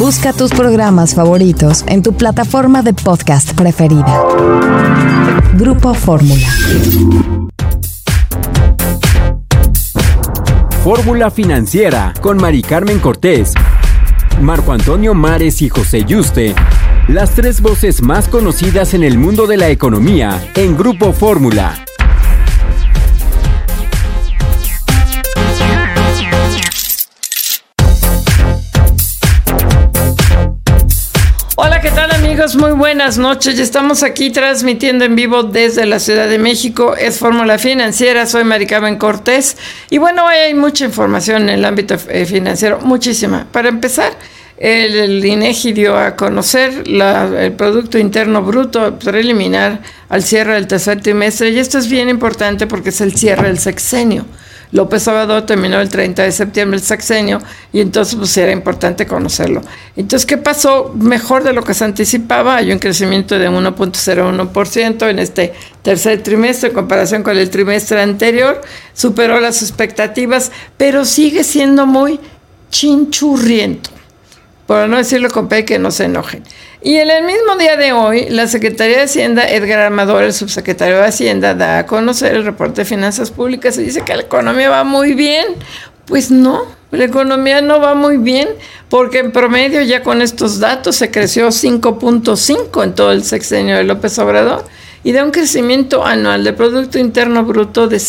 Busca tus programas favoritos en tu plataforma de podcast preferida. Grupo Fórmula. Fórmula Financiera con Mari Carmen Cortés, Marco Antonio Mares y José Yuste. Las tres voces más conocidas en el mundo de la economía en Grupo Fórmula. Hola, ¿qué tal amigos? Muy buenas noches. Ya estamos aquí transmitiendo en vivo desde la Ciudad de México. Es Fórmula Financiera, soy Mari Carmen Cortés. Y bueno, hoy hay mucha información en el ámbito financiero, muchísima. Para empezar, el INEGI dio a conocer el Producto Interno Bruto preliminar al cierre del tercer trimestre. Y esto es bien importante porque es el cierre del sexenio. López Obrador terminó el 30 de septiembre el sexenio y entonces pues era importante conocerlo. Entonces, ¿qué pasó? Mejor de lo que se anticipaba, hay un crecimiento de 1.01% en este tercer trimestre en comparación con el trimestre anterior, superó las expectativas, pero sigue siendo muy chinchurriento, por no decirlo con P, que no se enojen. Y en el mismo día de hoy, la Secretaría de Hacienda, Edgar Armador, el subsecretario de Hacienda, da a conocer el reporte de finanzas públicas y dice que la economía va muy bien. Pues no, la economía no va muy bien, porque en promedio ya con estos datos se creció 5.5 en todo el sexenio de López Obrador y da un crecimiento anual de Producto Interno Bruto de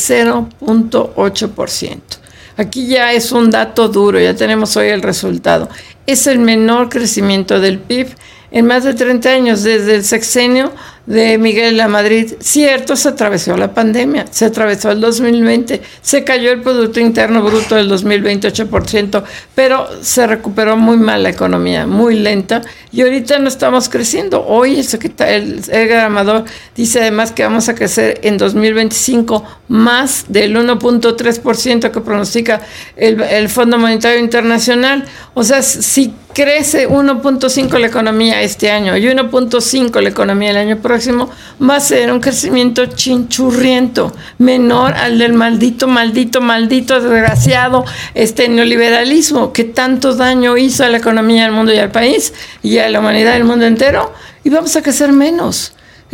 0.8%. Aquí ya es un dato duro, ya tenemos hoy el resultado. Es el menor crecimiento del PIB en más de 30 años, desde el sexenio de Miguel Lamadrid. Cierto, se atravesó la pandemia, se atravesó el 2020, se cayó el Producto Interno Bruto del 2020 8%, pero se recuperó muy mal la economía, muy lenta, y ahorita no estamos creciendo. Hoy el Edgar Armador dice además que vamos a crecer en 2025 más del 1.3% que pronostica el Fondo Monetario Internacional. O sea, si crece 1.5 la economía este año y 1.5 la economía el año próximo, va a ser un crecimiento chinchurriento, menor al del maldito, desgraciado neoliberalismo que tanto daño hizo a la economía del mundo y al país y a la humanidad del mundo entero, y vamos a crecer menos.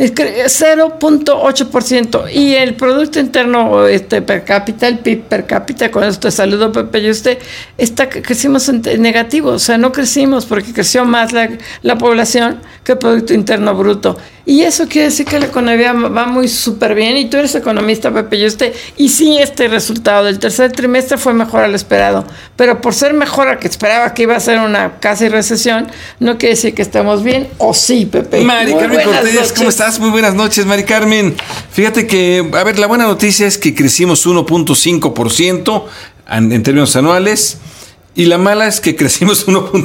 0.8%, y el Producto Interno per cápita, el PIB per cápita, con esto te saludo Pepe y usted, crecimos en negativo, o sea, no crecimos porque creció más la población que el Producto Interno Bruto. Y eso quiere decir que la economía va muy súper bien, y tú eres economista, Pepe y usted, y sí, este resultado del tercer trimestre fue mejor a lo esperado, pero por ser mejor a que esperaba que iba a ser una casi recesión, no quiere decir que estemos bien, o sí, Pepe. Mari Carmen Cortés, ¿cómo estás? Muy buenas noches, Mari Carmen. Fíjate que, a ver, la buena noticia es que crecimos 1.5% en términos anuales. Y la mala es que crecimos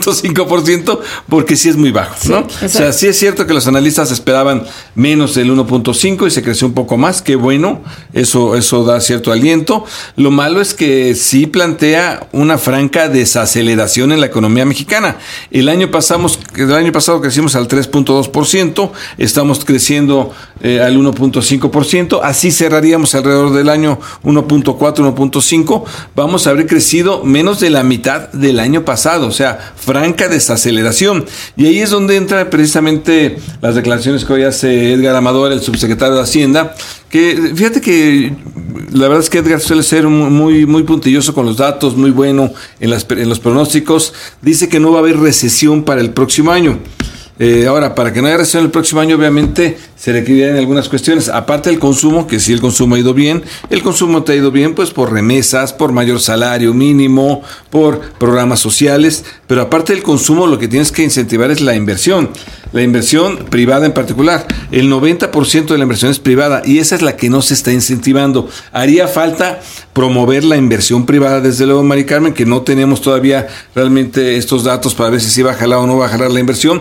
1.5% porque sí es muy bajo, ¿no? Sí, o sea, sí es cierto que los analistas esperaban menos del 1.5 y se creció un poco más. Qué bueno, eso da cierto aliento. Lo malo es que sí plantea una franca desaceleración en la economía mexicana. El año pasado crecimos al 3.2%, estamos creciendo al 1.5%, así cerraríamos alrededor del año 1.4, 1.5. Vamos a haber crecido menos de la mitad del año pasado, o sea, franca desaceleración. Y ahí es donde entra precisamente las declaraciones que hoy hace Edgar Armador, el subsecretario de Hacienda, que fíjate que la verdad es que Edgar suele ser muy, muy puntilloso con los datos, muy bueno en los pronósticos. Dice que no va a haber recesión para el próximo año. Ahora, para que no haya recesión el próximo año, obviamente se requerirían algunas cuestiones, aparte del consumo, que sí, el consumo ha ido bien. El consumo te ha ido bien pues por remesas, por mayor salario mínimo, por programas sociales, pero aparte del consumo lo que tienes que incentivar es la inversión privada en particular. El 90% de la inversión es privada y esa es la que no se está incentivando. Haría falta promover la inversión privada, desde luego, Mari Carmen, que no tenemos todavía realmente estos datos para ver si va a jalar o no va a jalar la inversión.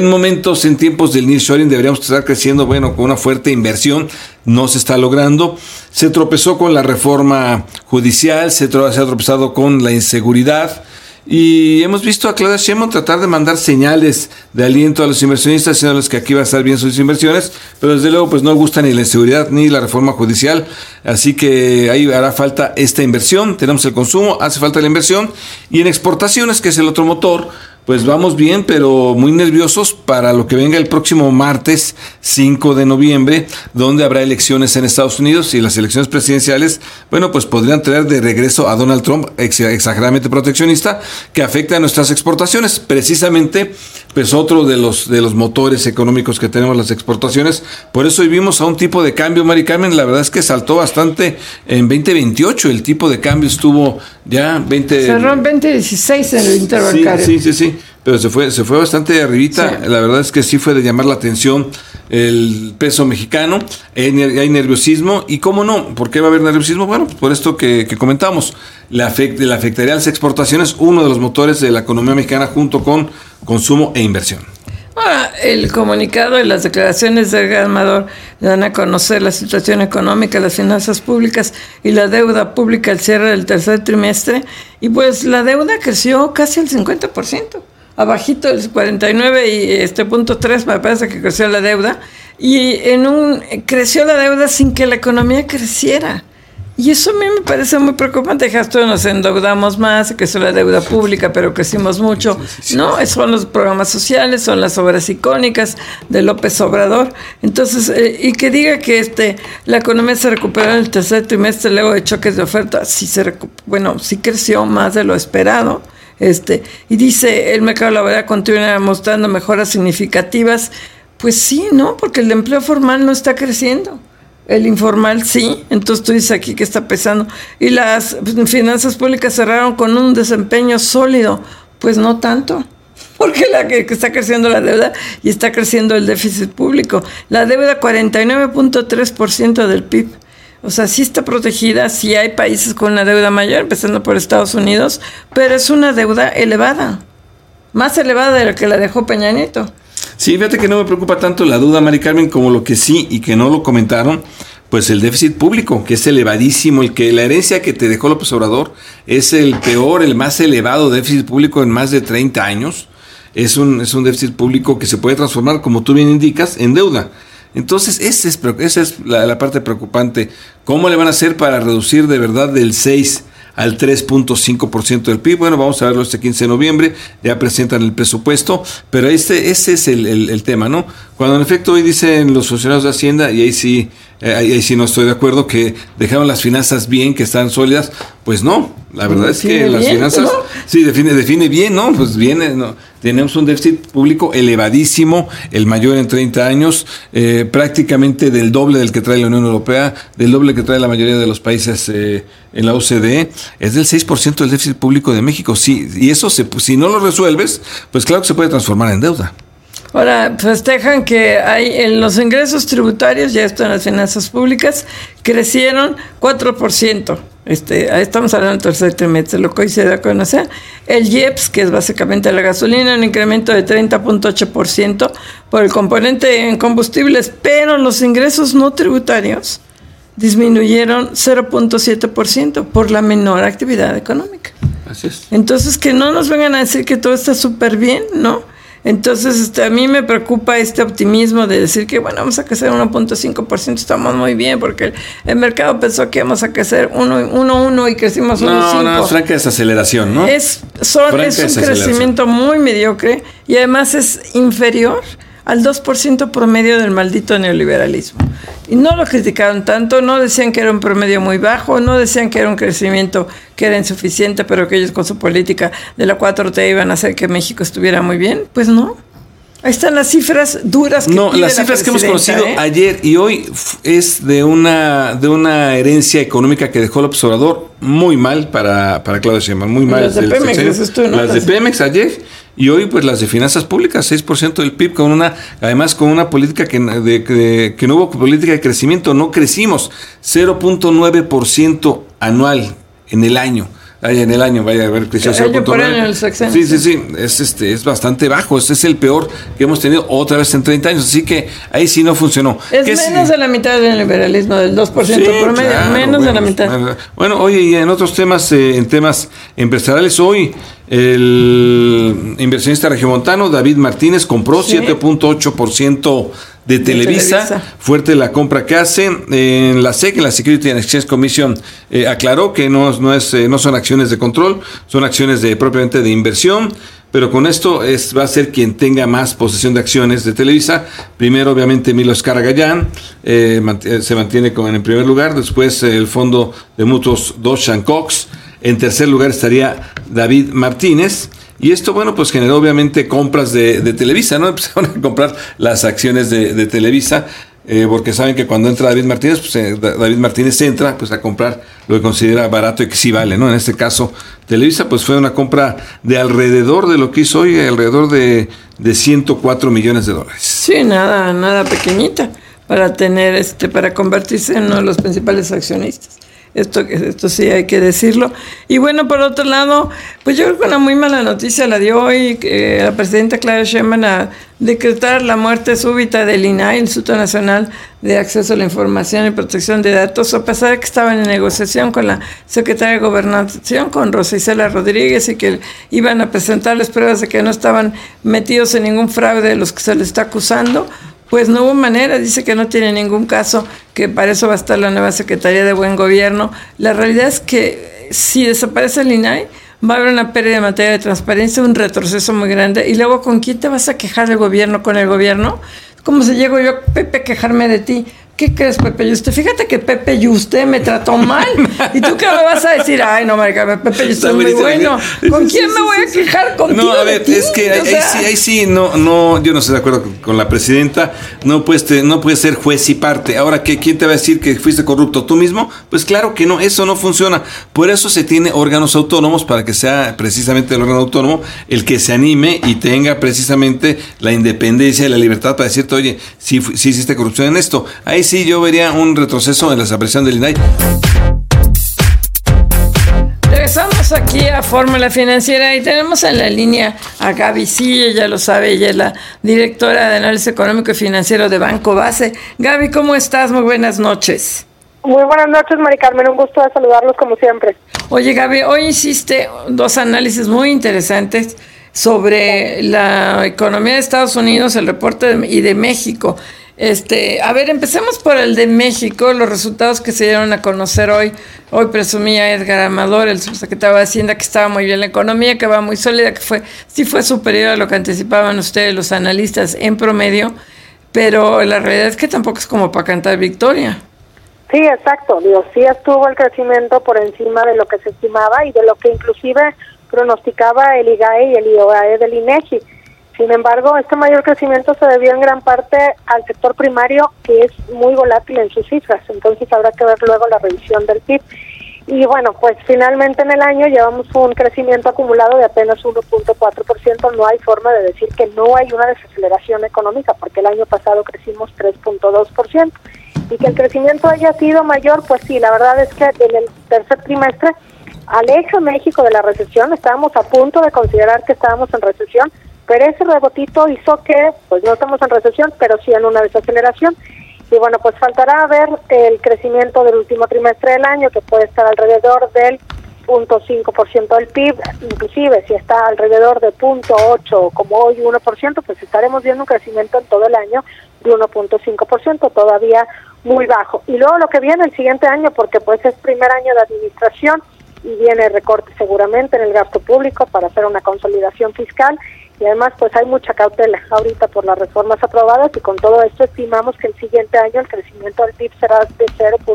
En tiempos del nearshoring deberíamos estar creciendo, con una fuerte inversión. No se está logrando. Se tropezó con la reforma judicial, se ha tropezado con la inseguridad. Y hemos visto a Claudia Sheinbaum tratar de mandar señales de aliento a los inversionistas, diciéndoles que aquí va a estar bien sus inversiones, pero desde luego pues no gusta ni la inseguridad ni la reforma judicial, así que ahí hará falta esta inversión. Tenemos el consumo, hace falta la inversión, y en exportaciones, que es el otro motor, pues vamos bien, pero muy nerviosos para lo que venga el próximo martes 5 de noviembre, donde habrá elecciones en Estados Unidos y las elecciones presidenciales, bueno, pues podrían traer de regreso a Donald Trump, exageradamente proteccionista, que afecta a nuestras exportaciones. Precisamente, pues otro de los motores económicos que tenemos, las exportaciones. Por eso vivimos a un tipo de cambio, Mari Carmen, la verdad es que saltó bastante en 2028, el tipo de cambio estuvo ya cerró en 2016 en el interbancario. Sí, pero se fue bastante arribita. Sí. La verdad es que sí fue de llamar la atención el peso mexicano. Hay nerviosismo. ¿Y cómo no? ¿Por qué va a haber nerviosismo? Bueno, por esto que comentamos. Le afectaría a las exportaciones, uno de los motores de la economía mexicana, junto con consumo e inversión. Ahora, el comunicado y las declaraciones del gobernador dan a conocer la situación económica, las finanzas públicas y la deuda pública al cierre del tercer trimestre. Y pues la deuda creció casi el 50%. Abajito del 49 y .3 me parece que creció la deuda, y creció la deuda sin que la economía creciera. Y eso a mí me parece muy preocupante. Todos nos endeudamos más, creció la deuda pública, pero crecimos mucho. Sí. No, son los programas sociales, son las obras icónicas de López Obrador. Entonces, y que diga que la economía se recuperó en el tercer trimestre luego de choques de oferta, sí creció más de lo esperado. Y dice, el mercado laboral continúa mostrando mejoras significativas. Pues sí, ¿no? Porque el empleo formal no está creciendo. El informal sí. Entonces tú dices aquí que está pesando. Y las finanzas públicas cerraron con un desempeño sólido. Pues no tanto. Porque que está creciendo la deuda y está creciendo el déficit público. La deuda 49.3% del PIB. O sea, sí está protegida, sí hay países con una deuda mayor, empezando por Estados Unidos, pero es una deuda elevada, más elevada de la que la dejó Peña Nieto. Sí, fíjate que no me preocupa tanto la deuda, Mari Carmen, como lo que sí y que no lo comentaron, pues el déficit público, que es elevadísimo, la herencia que te dejó López Obrador es el más elevado déficit público en más de 30 años. Es un déficit público que se puede transformar, como tú bien indicas, en deuda. Entonces, esa es la parte preocupante. ¿Cómo le van a hacer para reducir de verdad del 6 al 3.5% del PIB? Bueno, vamos a verlo este 15 de noviembre, ya presentan el presupuesto, pero ese es el tema, ¿no? Cuando en efecto hoy dicen los funcionarios de Hacienda, y ahí sí no estoy de acuerdo, que dejaron las finanzas bien, que están sólidas, pues no, la verdad es que las finanzas, ¿no? Sí, define bien, ¿no? Pues bien, ¿no? Tenemos un déficit público elevadísimo, el mayor en 30 años, prácticamente del doble del que trae la Unión Europea, del doble que trae la mayoría de los países en la OCDE, es del 6% del déficit público de México, sí, y eso si no lo resuelves, pues claro que se puede transformar en deuda. Ahora, festejan que en los ingresos tributarios, ya esto en las finanzas públicas, crecieron 4%. Ahí estamos hablando del tercer trimestre, lo que hoy se da a conocer. El IEPS, que es básicamente la gasolina, un incremento de 30.8% por el componente en combustibles, pero los ingresos no tributarios disminuyeron 0.7% por la menor actividad económica. Así es. Entonces, que no nos vengan a decir que todo está súper bien, ¿no? Entonces, a mí me preocupa este optimismo de decir que, bueno, vamos a crecer 1.5%, estamos muy bien, porque el mercado pensó que íbamos a crecer 1.1 y crecimos 1.5. No, es franca desaceleración, ¿no? Es un crecimiento muy mediocre y además es inferior al 2% promedio del maldito neoliberalismo. Y no lo criticaron tanto, no decían que era un promedio muy bajo, no decían que era un crecimiento que era insuficiente, pero que ellos con su política de la 4T iban a hacer que México estuviera muy bien. Pues no. Ahí están las cifras duras que no, las cifras que hemos conocido ayer y hoy es de una herencia económica que dejó López Obrador muy mal para Claudia Sheinbaum, muy mal. Las de Pemex, ¿no? Las de Pemex ayer y hoy pues las de finanzas públicas, 6% del PIB, además con una política que no hubo política de crecimiento, no crecimos, 0.9% anual en el año. Vaya a haber crecido 0.9. Sí, es bastante bajo. Este es el peor que hemos tenido otra vez en 30 años. Así que ahí sí no funcionó. Es menos de la mitad del liberalismo, del 2% promedio. Claro, menos de la mitad. Bueno, oye, y en otros temas, en temas empresariales, hoy el inversionista regiomontano David Martínez compró 7.8% de Televisa, fuerte la compra que hace. En la SEC, en la Security and Exchange Commission, aclaró que no son acciones de control, son acciones propiamente de inversión. pero con esto va a ser quien tenga más posesión de acciones de Televisa. Primero, obviamente, Emilio Azcárraga se mantiene en primer lugar, después el fondo de mutuos Deutsche Cox, en tercer lugar estaría David Martínez. Y esto, bueno, pues generó obviamente compras de Televisa, ¿no? Empezaron a comprar las acciones de Televisa, porque saben que cuando entra David Martínez, pues David Martínez entra pues a comprar lo que considera barato y que sí vale, ¿no? En este caso, Televisa, pues fue una compra de alrededor de lo que hizo hoy, alrededor de 104 millones de dólares. Sí, nada pequeñita para tener, para convertirse en uno de los principales accionistas. Esto sí hay que decirlo. Y bueno, por otro lado, pues yo creo que una muy mala noticia la dio hoy la presidenta Claudia Sheinbaum a decretar la muerte súbita del INAI, el Instituto Nacional de Acceso a la Información y Protección de Datos, a pesar de que estaban en negociación con la secretaria de Gobernación, con Rosa Isela Rodríguez, y que iban a presentarles pruebas de que no estaban metidos en ningún fraude de los que se les está acusando. Pues no hubo manera, dice que no tiene ningún caso, que para eso va a estar la nueva Secretaría de Buen Gobierno. La realidad es que si desaparece el INAI, va a haber una pérdida de materia de transparencia, un retroceso muy grande. Y luego, ¿con quién te vas a quejar del gobierno? ¿Con el gobierno? ¿Cómo se llego yo, Pepe, a quejarme de ti? ¿Qué crees, Pepe Yuste? Fíjate que Pepe Yuste me trató mal. ¿Y tú qué me vas a decir? Ay, no, marica, Pepe Yuste es muy bueno. ¿Con quién me voy a quejar? ¿Contigo? No, a ver, es que ahí sí, no, yo no estoy de acuerdo con la presidenta. No puedes ser juez y parte. Ahora, ¿quién te va a decir que fuiste corrupto? ¿Tú mismo? Pues claro que no, eso no funciona. Por eso se tiene órganos autónomos, para que sea precisamente el órgano autónomo el que se anime y tenga precisamente la independencia y la libertad para decirte, oye, sí hiciste corrupción en esto. Ahí sí yo vería un retroceso en la desaparición del INAI. Regresamos aquí a Fórmula Financiera y tenemos en la línea a Gaby Silla, ya lo sabe, ella es la directora de Análisis Económico y Financiero de Banco Base. Gaby, ¿cómo estás? Muy buenas noches. Muy buenas noches, Mari Carmen, un gusto de saludarlos como siempre. Oye, Gaby, hoy hiciste dos análisis muy interesantes sobre la economía de Estados Unidos, el reporte y de México. A ver, empecemos por el de México, los resultados que se dieron a conocer hoy. Hoy presumía Edgar Amador, el subsecretario de Hacienda, que estaba muy bien la economía, que va muy sólida, que sí fue superior a lo que anticipaban ustedes los analistas en promedio, pero la realidad es que tampoco es como para cantar victoria. Sí, exacto, sí estuvo el crecimiento por encima de lo que se estimaba y de lo que inclusive pronosticaba el IGAE y el IOAE del INEGI. Sin embargo, este mayor crecimiento se debió en gran parte al sector primario, que es muy volátil en sus cifras, entonces habrá que ver luego la revisión del PIB. Y bueno, pues finalmente en el año llevamos un crecimiento acumulado de apenas 1.4%, no hay forma de decir que no hay una desaceleración económica, porque el año pasado crecimos 3.2%, y que el crecimiento haya sido mayor, pues sí, la verdad es que en el tercer trimestre, aleja México de la recesión, estábamos a punto de considerar que estábamos en recesión, pero ese rebotito hizo que, pues no estamos en recesión, pero sí en una desaceleración. Y bueno, pues faltará ver el crecimiento del último trimestre del año, que puede estar alrededor del 0.5% del PIB, inclusive si está alrededor de 0.8%, como hoy 1%, pues estaremos viendo un crecimiento en todo el año de 1.5%, todavía muy bajo. Y luego lo que viene el siguiente año, porque pues es primer año de administración y viene recorte seguramente en el gasto público para hacer una consolidación fiscal, y además pues hay mucha cautela ahorita por las reformas aprobadas, y con todo esto estimamos que el siguiente año el crecimiento del PIB será de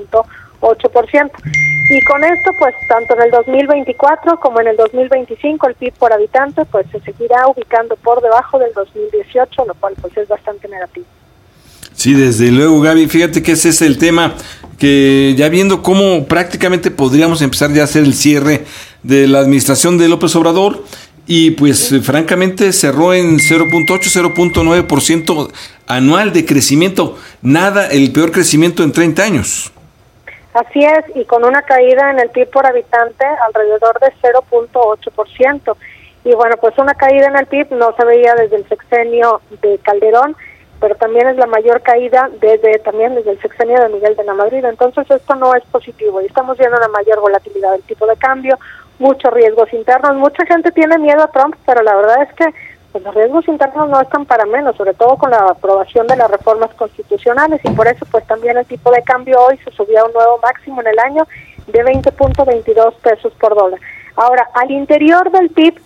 0.8%. Y con esto pues tanto en el 2024 como en el 2025 el PIB por habitante pues se seguirá ubicando por debajo del 2018, lo cual pues es bastante negativo. Sí, desde luego, Gaby, fíjate que ese es el tema, que ya viendo cómo prácticamente podríamos empezar ya a hacer el cierre de la administración de López Obrador, y pues francamente cerró en 0.9% anual de crecimiento, nada, el peor crecimiento en 30 años. Así es, y con una caída en el PIB por habitante alrededor de 0.8%. Y bueno, pues una caída en el PIB no se veía desde el sexenio de Calderón, pero también es la mayor caída desde el sexenio de Miguel de la Madrid. Entonces esto no es positivo y estamos viendo una mayor volatilidad del tipo de cambio, muchos riesgos internos. Mucha gente tiene miedo a Trump, pero la verdad es que pues, los riesgos internos no están para menos, sobre todo con la aprobación de las reformas constitucionales, y por eso pues también el tipo de cambio hoy se subió a un nuevo máximo en el año de 20.22 pesos por dólar. Ahora, al interior del PIB,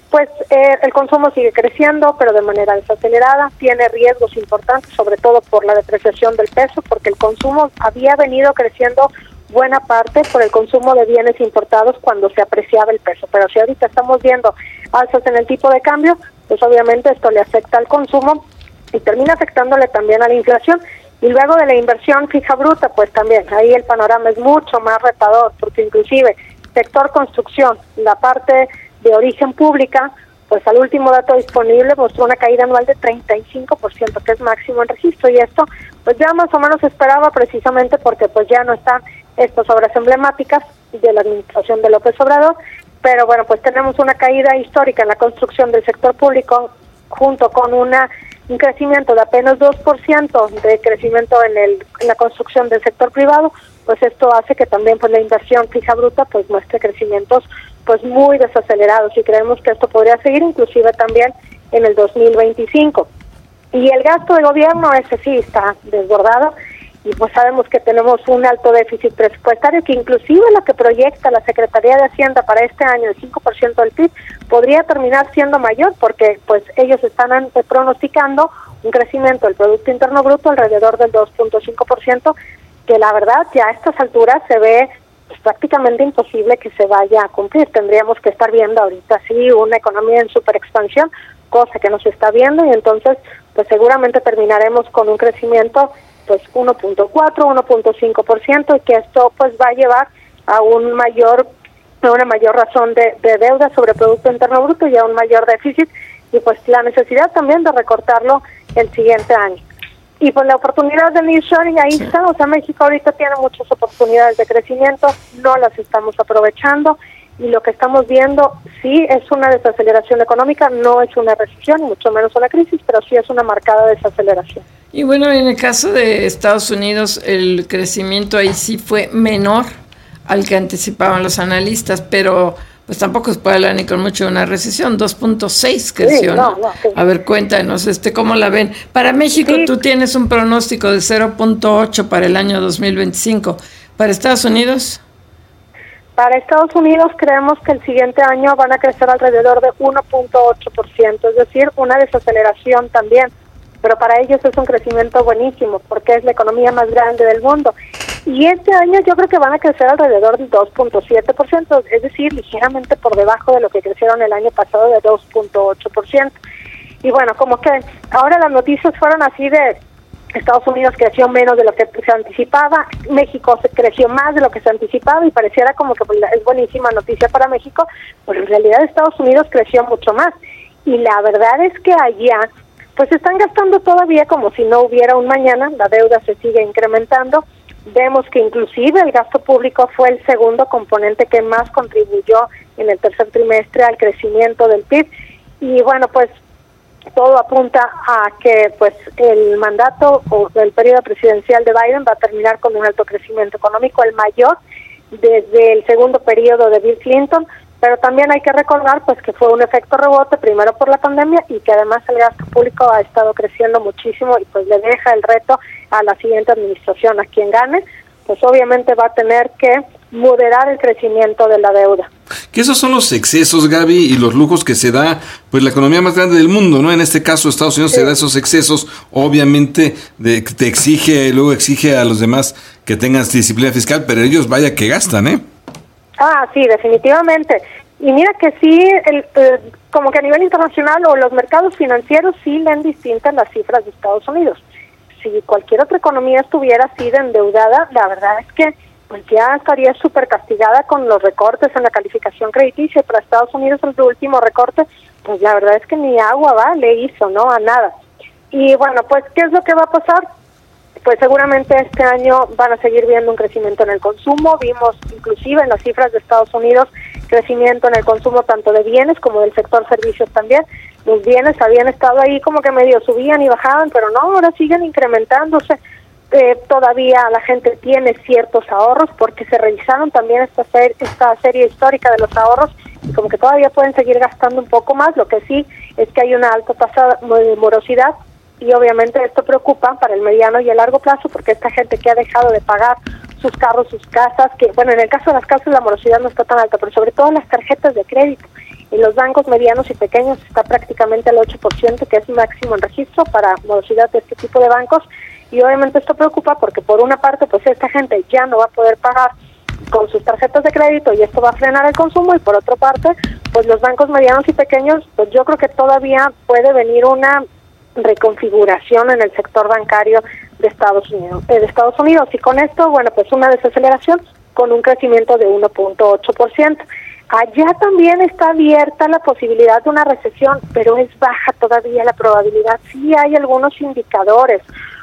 pues el consumo sigue creciendo, pero de manera desacelerada, tiene riesgos importantes, sobre todo por la depreciación del peso, porque el consumo había venido creciendo buena parte por el consumo de bienes importados cuando se apreciaba el peso, pero si ahorita estamos viendo alzas en el tipo de cambio, pues obviamente esto le afecta al consumo y termina afectándole también a la inflación. Y luego de la inversión fija bruta, pues también ahí el panorama es mucho más retador, porque inclusive sector construcción, la parte de origen pública, pues al último dato disponible mostró una caída anual de 35%, que es máximo en registro, y esto pues ya más o menos se esperaba, precisamente porque pues ya no están estas obras emblemáticas de la administración de López Obrador, pero bueno, pues tenemos una caída histórica en la construcción del sector público, junto con un crecimiento de apenas 2% de crecimiento en la construcción del sector privado, pues esto hace que también pues la inversión fija bruta pues muestre crecimientos pues muy desacelerados, y creemos que esto podría seguir inclusive también en el 2025. Y el gasto de gobierno, ese sí está desbordado, y pues sabemos que tenemos un alto déficit presupuestario, que inclusive lo que proyecta la Secretaría de Hacienda para este año, el 5% del PIB, podría terminar siendo mayor, porque pues ellos están pronosticando un crecimiento del Producto Interno Bruto alrededor del 2.5%, que la verdad ya a estas alturas se ve pues prácticamente imposible que se vaya a cumplir. Tendríamos que estar viendo ahorita sí una economía en super expansión, cosa que no se está viendo, y entonces pues seguramente terminaremos con un crecimiento pues 1.4, 1.5%, y que esto pues va a llevar a una mayor razón de deuda sobre Producto Interno Bruto y a un mayor déficit, y pues la necesidad también de recortarlo el siguiente año. Y pues la oportunidad de nearshoring ahí está, o sea, México ahorita tiene muchas oportunidades de crecimiento, no las estamos aprovechando, y lo que estamos viendo sí es una desaceleración económica, no es una recesión, mucho menos una crisis, pero sí es una marcada desaceleración. Y bueno, en el caso de Estados Unidos, el crecimiento ahí sí fue menor al que anticipaban los analistas, pero pues tampoco se puede hablar ni con mucho de una recesión. 2.6 creció, sí, ¿no? Sí. A ver, cuéntanos, ¿cómo la ven? Para México sí. Tú tienes un pronóstico de 0.8 para el año 2025. ¿Para Estados Unidos? Para Estados Unidos creemos que el siguiente año van a crecer alrededor de 1.8%, es decir, una desaceleración también, pero para ellos es un crecimiento buenísimo, porque es la economía más grande del mundo. Y este año yo creo que van a crecer alrededor del 2.7%, es decir, ligeramente por debajo de lo que crecieron el año pasado de 2.8%. Y bueno, como que ahora las noticias fueron así de Estados Unidos creció menos de lo que se anticipaba, México creció más de lo que se anticipaba, y pareciera como que es buenísima noticia para México, pero en realidad Estados Unidos creció mucho más. Y la verdad es que allá pues están gastando todavía como si no hubiera un mañana, la deuda se sigue incrementando. Vemos que inclusive el gasto público fue el segundo componente que más contribuyó en el tercer trimestre al crecimiento del PIB, y bueno, pues todo apunta a que pues el mandato o el periodo presidencial de Biden va a terminar con un alto crecimiento económico, el mayor desde el segundo periodo de Bill Clinton, pero también hay que recordar pues que fue un efecto rebote primero por la pandemia, y que además el gasto público ha estado creciendo muchísimo, y pues le deja el reto a la siguiente administración, a quien gane, pues obviamente va a tener que moderar el crecimiento de la deuda. Que esos son los excesos, Gaby, y los lujos que se da pues la economía más grande del mundo, ¿no? En este caso Estados Unidos sí. Se da esos excesos, obviamente te exige, luego exige a los demás que tengan disciplina fiscal, pero ellos vaya que gastan, ¿eh? Ah, sí, definitivamente. Y mira que sí, como que a nivel internacional o los mercados financieros sí leen distintas las cifras de Estados Unidos. Si cualquier otra economía estuviera así de endeudada, la verdad es que pues ya estaría súper castigada con los recortes en la calificación crediticia. Para Estados Unidos el último recorte, pues la verdad es que ni agua le hizo, ¿no? A nada. Y bueno, pues ¿qué es lo que va a pasar? Pues seguramente este año van a seguir viendo un crecimiento en el consumo. Vimos inclusive en las cifras de Estados Unidos crecimiento en el consumo tanto de bienes como del sector servicios también. Los bienes habían estado ahí como que medio subían y bajaban, pero no, ahora siguen incrementándose. Todavía la gente tiene ciertos ahorros porque se revisaron también esta serie histórica de los ahorros, y como que todavía pueden seguir gastando un poco más. Lo que sí es que hay una alta tasa de morosidad, y obviamente esto preocupa para el mediano y el largo plazo, porque esta gente que ha dejado de pagar sus carros, sus casas, que bueno, en el caso de las casas la morosidad no está tan alta, pero sobre todo las tarjetas de crédito, En los bancos medianos y pequeños está prácticamente al 8%, que es máximo en registro para morosidad de este tipo de bancos, y obviamente esto preocupa porque por una parte pues esta gente ya no va a poder pagar con sus tarjetas de crédito y esto va a frenar el consumo, y por otra parte pues los bancos medianos y pequeños, pues yo creo que todavía puede venir una reconfiguración en el sector bancario de Estados Unidos, y con esto, bueno, pues una desaceleración con un crecimiento de 1.8%. Allá también está abierta la posibilidad de una recesión, pero es baja todavía la probabilidad. Sí hay algunos indicadores,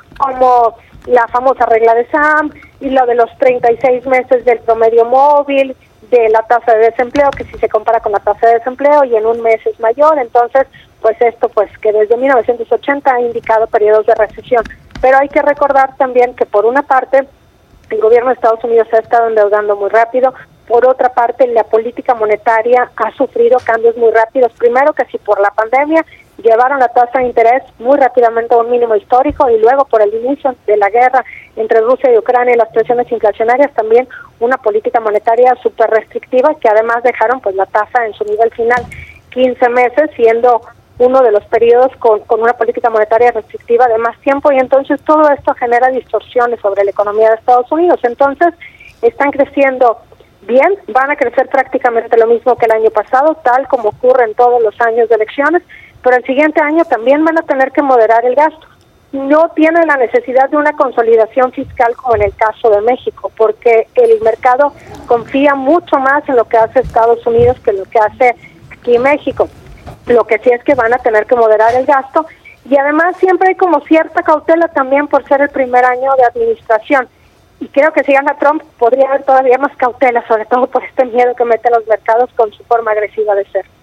como la famosa regla de SAM y lo de los 36 meses del promedio móvil, de la tasa de desempleo, que si se compara con la tasa de desempleo y en un mes es mayor. Entonces, pues esto, pues que desde 1980 ha indicado periodos de recesión. Pero hay que recordar también que por una parte el gobierno de Estados Unidos se ha estado endeudando muy rápido, por otra parte la política monetaria ha sufrido cambios muy rápidos. Primero que si por la pandemia llevaron la tasa de interés muy rápidamente a un mínimo histórico, y luego por el inicio de la guerra entre Rusia y Ucrania y las presiones inflacionarias, también una política monetaria súper restrictiva, que además dejaron pues la tasa en su nivel final, 15 meses, siendo uno de los periodos con una política monetaria restrictiva de más tiempo, y entonces todo esto genera distorsiones sobre la economía de Estados Unidos. Entonces están creciendo bien, van a crecer prácticamente lo mismo que el año pasado, tal como ocurre en todos los años de elecciones, pero el siguiente año también van a tener que moderar el gasto. No tienen la necesidad de una consolidación fiscal como en el caso de México, porque el mercado confía mucho más en lo que hace Estados Unidos que lo que hace aquí México. Lo que sí es que van a tener que moderar el gasto, y además siempre hay como cierta cautela también por ser el primer año de administración. Y creo que si gana Trump podría haber todavía más cautela, sobre todo por este miedo que mete a los mercados con su forma agresiva de ser.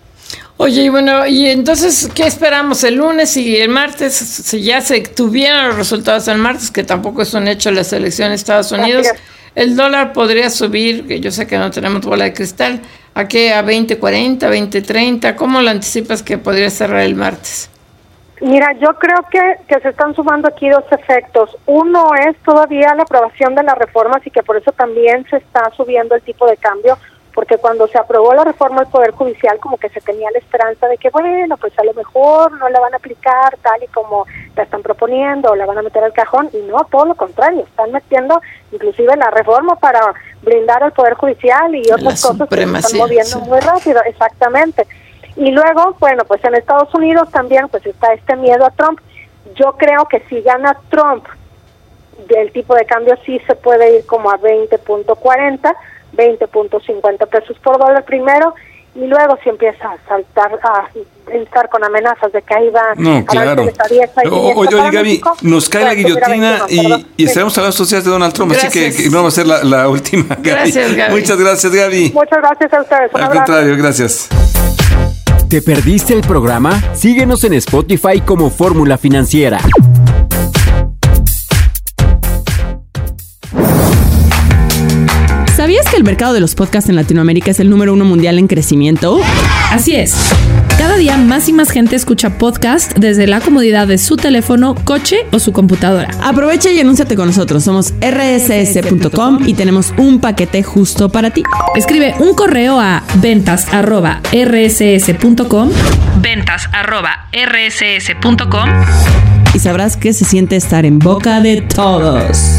Oye, y bueno, y entonces, ¿qué esperamos el lunes y el martes? Si ya se tuvieran los resultados el martes, que tampoco es un hecho las elecciones de Estados Unidos, el dólar podría subir, que yo sé que no tenemos bola de cristal, ¿a qué? ¿A 20.40, 20.30? ¿Cómo lo anticipas que podría cerrar el martes? Mira, yo creo que se están sumando aquí dos efectos. Uno es todavía la aprobación de las reformas, y que por eso también se está subiendo el tipo de cambio, porque cuando se aprobó la reforma del Poder Judicial como que se tenía la esperanza de que, bueno, pues a lo mejor no la van a aplicar tal y como la están proponiendo, o la van a meter al cajón, y no, todo lo contrario, están metiendo inclusive la reforma para blindar al Poder Judicial y otras cosas que se están moviendo muy rápido, exactamente. Y luego, bueno, pues en Estados Unidos también pues está este miedo a Trump. Yo creo que si gana Trump, el tipo de cambio sí se puede ir como a 20.40, 20.50 pesos por dólar primero, y luego si empieza a saltar, a estar con amenazas de que ahí va a claro. Oye, Gaby, nos cae la guillotina y estaremos hablando estos días de Donald Trump, gracias. Así que no va a ser la última, Gaby. Gracias, Gaby. Muchas gracias, Gaby. Muchas gracias a ustedes. Al contrario, gracias. ¿Te perdiste el programa? Síguenos en Spotify como Fórmula Financiera. ¿Sabías que el mercado de los podcasts en Latinoamérica es el número 1 mundial en crecimiento? Así es. Cada día más y más gente escucha podcast desde la comodidad de su teléfono, coche o su computadora. Aprovecha y anúnciate con nosotros. Somos rss.com y tenemos un paquete justo para ti. Escribe un correo a ventas@rss.com, y sabrás que se siente estar en boca de todos.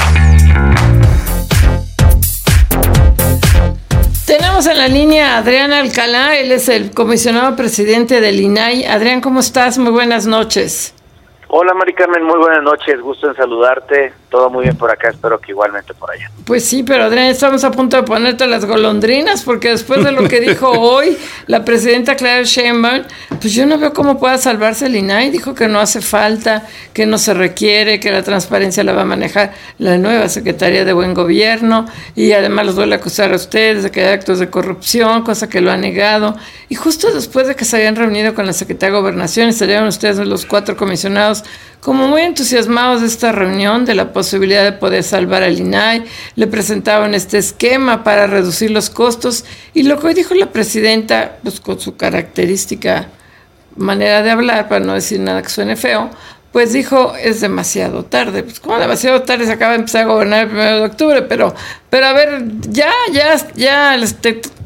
Tenemos en la línea a Adrián Alcalá, él es el comisionado presidente del INAI. Adrián, ¿cómo estás? Muy buenas noches. Hola, Mari Carmen, muy buenas noches, gusto en saludarte. Todo muy bien por acá, espero que igualmente por allá. Pues sí, pero Adrián, estamos a punto de ponerte las golondrinas, porque después de lo que dijo hoy la presidenta Claudia Sheinbaum, pues yo no veo cómo pueda salvarse el INAI. Dijo que no hace falta, que no se requiere, que la transparencia la va a manejar la nueva Secretaría de Buen Gobierno, y además los vuelve a acusar a ustedes de que hay actos de corrupción, cosa que lo ha negado. Y justo después de que se habían reunido con la Secretaría de Gobernación y salieron ustedes los 4 comisionados como muy entusiasmados de esta reunión, de la posibilidad de poder salvar al INAI, le presentaban este esquema para reducir los costos, y lo que hoy dijo la presidenta, pues con su característica manera de hablar, para no decir nada que suene feo, pues dijo, es demasiado tarde. Pues como demasiado tarde, se acaba de empezar a gobernar el 1 de octubre, pero a ver, ya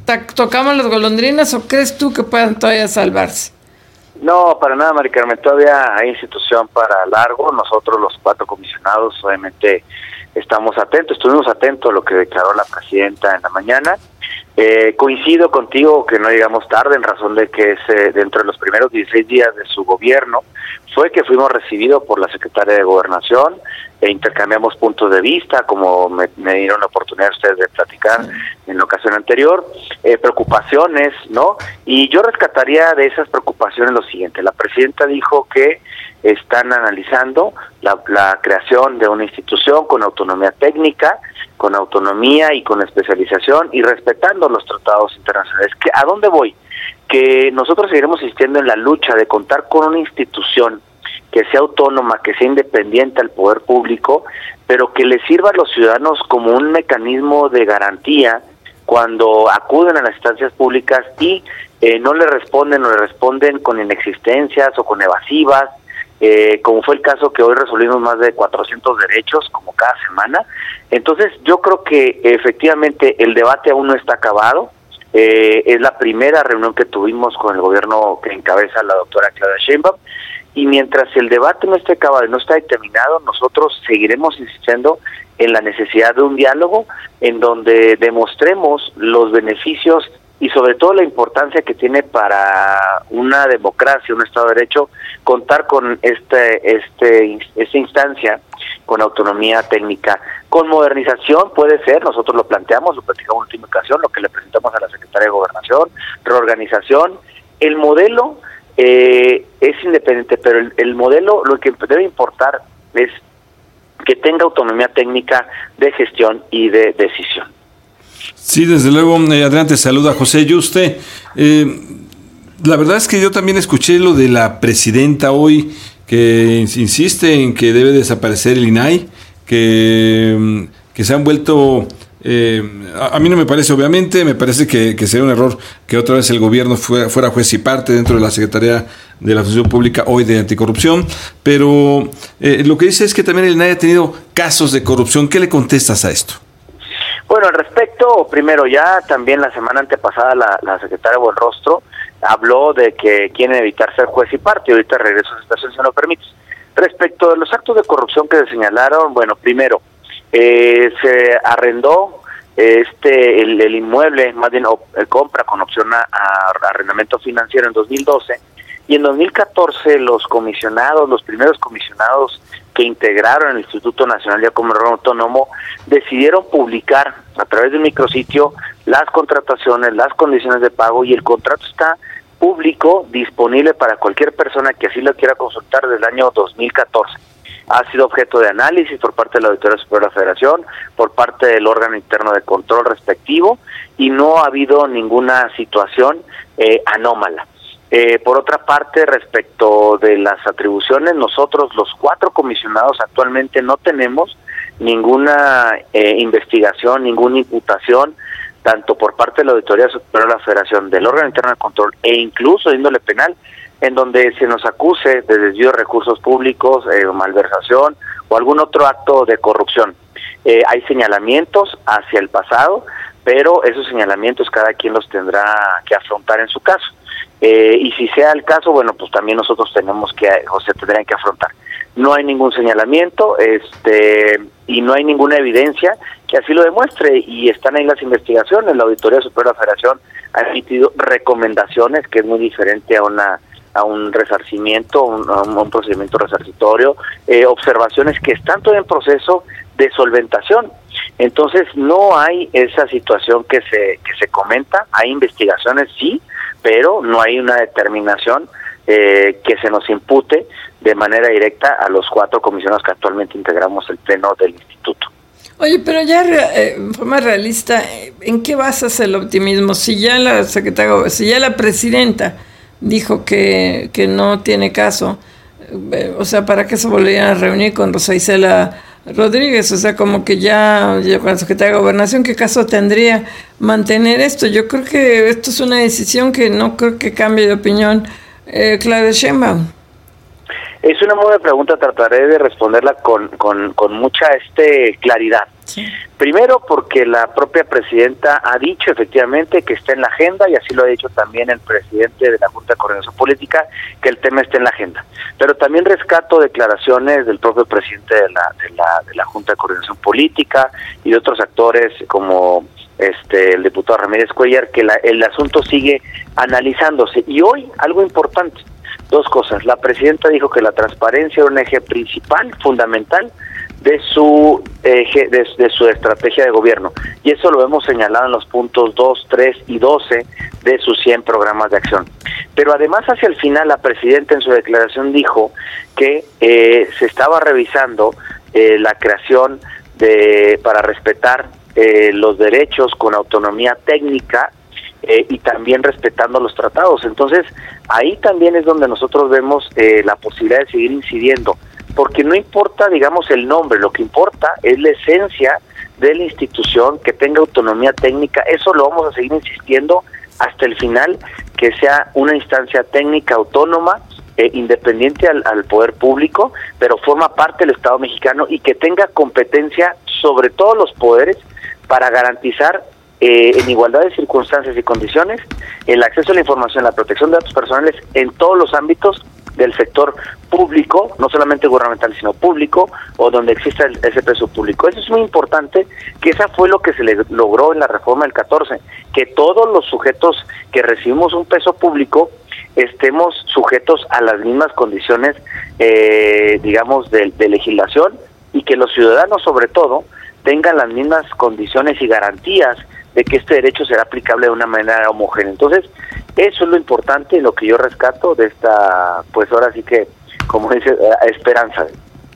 tocamos las golondrinas o crees tú que puedan todavía salvarse? No, para nada, Mari Carmen, todavía hay institución para largo. Nosotros los 4 comisionados obviamente estuvimos atentos a lo que declaró la presidenta en la mañana. Coincido contigo que no llegamos tarde en razón de que es dentro de los primeros 16 días de su gobierno fue que fuimos recibidos por la secretaria de Gobernación e intercambiamos puntos de vista, como me dieron la oportunidad ustedes de platicar en la ocasión anterior, preocupaciones, ¿no? Y yo rescataría de esas preocupaciones lo siguiente. La presidenta dijo que están analizando la creación de una institución con autonomía técnica, con autonomía y con especialización y respetando los tratados internacionales. ¿A dónde voy? Que nosotros seguiremos insistiendo en la lucha de contar con una institución que sea autónoma, que sea independiente al poder público, pero que le sirva a los ciudadanos como un mecanismo de garantía cuando acuden a las instancias públicas y no le responden con inexistencias o con evasivas, como fue el caso que hoy resolvimos más de 400 derechos, como cada semana. Entonces, yo creo que efectivamente el debate aún no está acabado. Es la primera reunión que tuvimos con el gobierno que encabeza la doctora Claudia Sheinbaum, y mientras el debate no esté acabado y no está determinado, nosotros seguiremos insistiendo en la necesidad de un diálogo en donde demostremos los beneficios y sobre todo la importancia que tiene para una democracia, un Estado de Derecho, contar con esta instancia con autonomía técnica, con modernización puede ser, nosotros lo planteamos, lo platicamos en última ocasión, lo que le presentamos a la Secretaría de Gobernación, reorganización. El modelo es independiente, pero el modelo lo que debe importar es que tenga autonomía técnica de gestión y de decisión. Sí, desde luego. Adrián, te saluda José Yuste. La verdad es que yo también escuché lo de la presidenta hoy, que insiste en que debe desaparecer el INAI, que se han vuelto... a mí no me parece, obviamente, me parece que sería un error que otra vez el gobierno fuera juez y parte dentro de la Secretaría de la Función Pública, hoy de Anticorrupción, pero lo que dice es que también el INAI ha tenido casos de corrupción. ¿Qué le contestas a esto? Bueno, al respecto, primero, ya también la semana antepasada la secretaria Buenrostro habló de que quieren evitar ser juez y parte, y ahorita regreso a esa situación si me lo permites. Respecto de los actos de corrupción que se señalaron, bueno, primero, se arrendó el inmueble, más bien compra con opción a arrendamiento financiero en 2012, y en 2014 los primeros comisionados que integraron el Instituto Nacional de Comercio Autónomo decidieron publicar a través de un micrositio las contrataciones, las condiciones de pago, y el contrato está público, disponible para cualquier persona que así lo quiera consultar desde el año 2014. Ha sido objeto de análisis por parte de la Auditoría Superior de la Federación, por parte del órgano interno de control respectivo, y no ha habido ninguna situación anómala. Por otra parte, respecto de las atribuciones, nosotros los 4 comisionados actualmente no tenemos ninguna investigación, ninguna imputación, tanto por parte de la Auditoría Superior de la Federación, del órgano interno de control e incluso de índole penal, en donde se nos acuse de desvío de recursos públicos, malversación o algún otro acto de corrupción. Hay señalamientos hacia el pasado, pero esos señalamientos cada quien los tendrá que afrontar en su caso. Y si sea el caso, bueno, pues también nosotros se tendrían que afrontar. No hay ningún señalamiento, y no hay ninguna evidencia que así lo demuestre, y están ahí las investigaciones. La Auditoría Superior de la Federación ha emitido recomendaciones, que es muy diferente a un resarcimiento, a un procedimiento resarcitorio, observaciones que están todavía en proceso de solventación. Entonces no hay esa situación que se comenta. Hay investigaciones, sí, pero no hay una determinación que se nos impute de manera directa a los 4 comisionados que actualmente integramos el pleno del instituto. Oye, pero ya en forma realista, ¿en qué basas el optimismo? Si ya la presidenta dijo que no tiene caso, o sea, ¿para qué se volverían a reunir con Rosa Isela Rodríguez? O sea, como que ya con la Secretaría de Gobernación, ¿qué caso tendría mantener esto? Yo creo que esto es una decisión que no creo que cambie de opinión Claudia Sheinbaum. Es una muy buena pregunta, trataré de responderla con mucha claridad. Sí. Primero, porque la propia presidenta ha dicho efectivamente que está en la agenda, y así lo ha dicho también el presidente de la Junta de Coordinación Política, que el tema está en la agenda. Pero también rescato declaraciones del propio presidente de la Junta de Coordinación Política y de otros actores como el diputado Ramírez Cuellar, que el asunto sigue analizándose. Y hoy, algo importante, dos cosas. La presidenta dijo que la transparencia era un eje principal, fundamental, de su estrategia de gobierno, y eso lo hemos señalado en los puntos 2, 3 y 12 de sus 100 programas de acción. Pero además, hacia el final, la presidenta en su declaración dijo que se estaba revisando la creación para respetar los derechos con autonomía técnica y también respetando los tratados. Entonces, ahí también es donde nosotros vemos la posibilidad de seguir incidiendo, porque no importa, digamos, el nombre, lo que importa es la esencia de la institución, que tenga autonomía técnica. Eso lo vamos a seguir insistiendo hasta el final, que sea una instancia técnica autónoma, independiente al poder público, pero forma parte del Estado mexicano, y que tenga competencia sobre todos los poderes para garantizar en igualdad de circunstancias y condiciones el acceso a la información, la protección de datos personales en todos los ámbitos del sector público, no solamente gubernamental, sino público, o donde exista ese peso público. Eso es muy importante, que esa fue lo que se le logró en la reforma del 14, que todos los sujetos que recibimos un peso público estemos sujetos a las mismas condiciones, digamos, de legislación, y que los ciudadanos, sobre todo, tengan las mismas condiciones y garantías de que este derecho será aplicable de una manera homogénea. Entonces, eso es lo importante, lo que yo rescato de esta, pues ahora sí que, como dice, esperanza.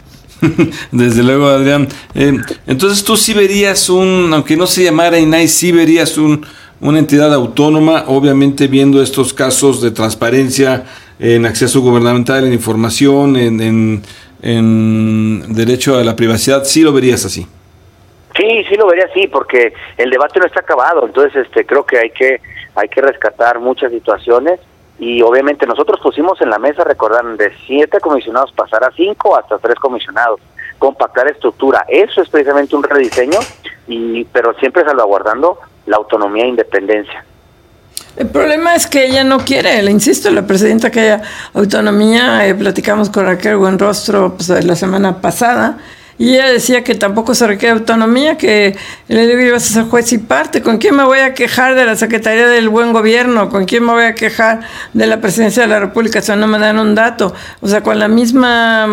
Desde luego, Adrián. Entonces, tú sí verías aunque no se llamara INAI, sí verías una entidad autónoma, obviamente viendo estos casos de transparencia en acceso gubernamental, en información, en derecho a la privacidad, sí lo verías así. Sí lo vería así, porque el debate no está acabado. Entonces, creo que hay que rescatar muchas situaciones, y obviamente nosotros pusimos en la mesa, recordaron, de 7 comisionados pasar a 5 hasta 3 comisionados, compactar estructura. Eso es precisamente un rediseño, pero siempre salvaguardando la autonomía e independencia. El problema es que ella no quiere, le insisto, la presidenta, que haya autonomía. Platicamos con Raquel Buenrostro la semana pasada, y ella decía que tampoco se requiere autonomía, que le digo, ibas a ser juez y parte. ¿Con quién me voy a quejar de la Secretaría del Buen Gobierno? ¿Con quién me voy a quejar de la Presidencia de la República? O sea, no me dan un dato. O sea, con el mismo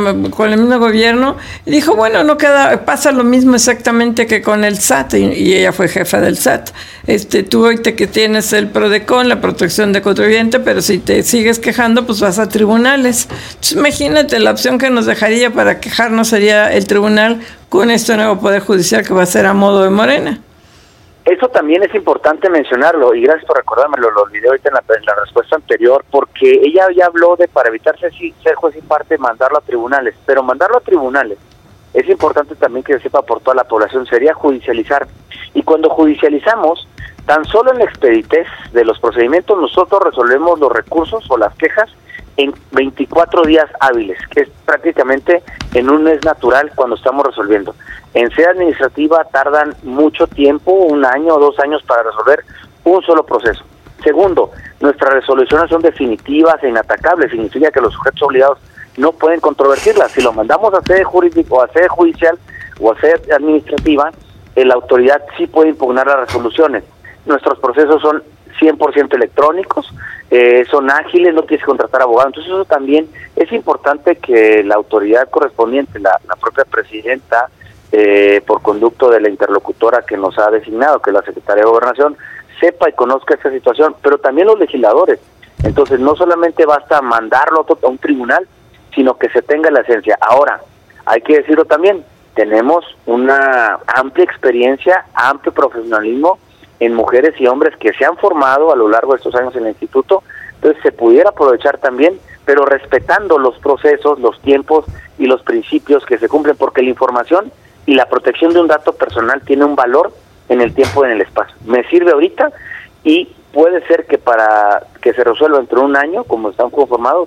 gobierno. Y dijo, bueno, pasa lo mismo exactamente que con el SAT, y ella fue jefa del SAT. Tú hoy que tienes el PRODECON, la protección de contribuyente, pero si te sigues quejando, pues vas a tribunales. Entonces, imagínate, la opción que nos dejaría para quejarnos sería el tribunal con este nuevo Poder Judicial que va a ser a modo de Morena. Eso también es importante mencionarlo, y gracias por recordármelo, lo olvidé ahorita en la respuesta anterior, porque ella ya habló de, para evitarse ser juez y parte, mandarlo a tribunales, pero mandarlo a tribunales, es importante también que se sepa por toda la población, sería judicializar. Y cuando judicializamos, tan solo en la expeditez de los procedimientos, nosotros resolvemos los recursos o las quejas en 24 días hábiles, que es prácticamente en un mes natural cuando estamos resolviendo. En sede administrativa tardan mucho tiempo, 1 año o 2 años para resolver un solo proceso. Segundo, nuestras resoluciones son definitivas e inatacables, significa que los sujetos obligados no pueden controvertirlas. Si lo mandamos a sede jurídica o a sede judicial o a sede administrativa, la autoridad sí puede impugnar las resoluciones. Nuestros procesos son 100% electrónicos, son ágiles, no tienes que contratar abogado. Entonces eso también es importante, que la autoridad correspondiente, la propia presidenta, por conducto de la interlocutora que nos ha designado, que es la Secretaría de Gobernación, sepa y conozca esta situación, pero también los legisladores. Entonces no solamente basta mandarlo a un tribunal, sino que se tenga la esencia. Ahora, hay que decirlo también, tenemos una amplia experiencia, amplio profesionalismo en mujeres y hombres que se han formado a lo largo de estos años en el instituto. Entonces se pudiera aprovechar también, pero respetando los procesos, los tiempos y los principios que se cumplen, porque la información y la protección de un dato personal tiene un valor en el tiempo y en el espacio. Me sirve ahorita, y puede ser que para que se resuelva entre 1 año, como están conformados,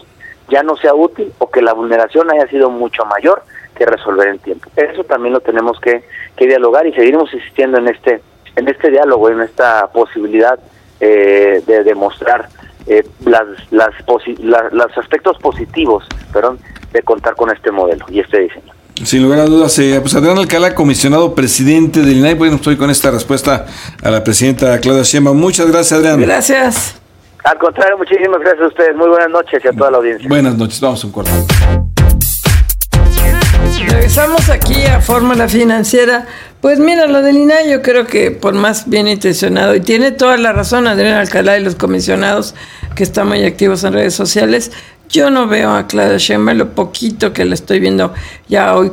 ya no sea útil o que la vulneración haya sido mucho mayor que resolver en tiempo. Eso también lo tenemos que dialogar y seguiremos insistiendo en este diálogo, en esta posibilidad de demostrar los aspectos positivos, de contar con este modelo y este diseño. Sin lugar a dudas, pues Adrián Alcalá, comisionado presidente del INAI. Bueno, estoy con esta respuesta a la presidenta Claudia Sheinbaum. Muchas gracias, Adrián. Gracias. Al contrario, muchísimas gracias a ustedes. Muy buenas noches y a toda la audiencia. Buenas noches, vamos a un corte. Regresamos aquí a Fórmula Financiera. Pues mira, lo del INAI yo creo que por más bien intencionado, y tiene toda la razón Adrián Alcalá y los comisionados que están muy activos en redes sociales, yo no veo a Claudia Sheinbaum, lo poquito que la estoy viendo, ya hoy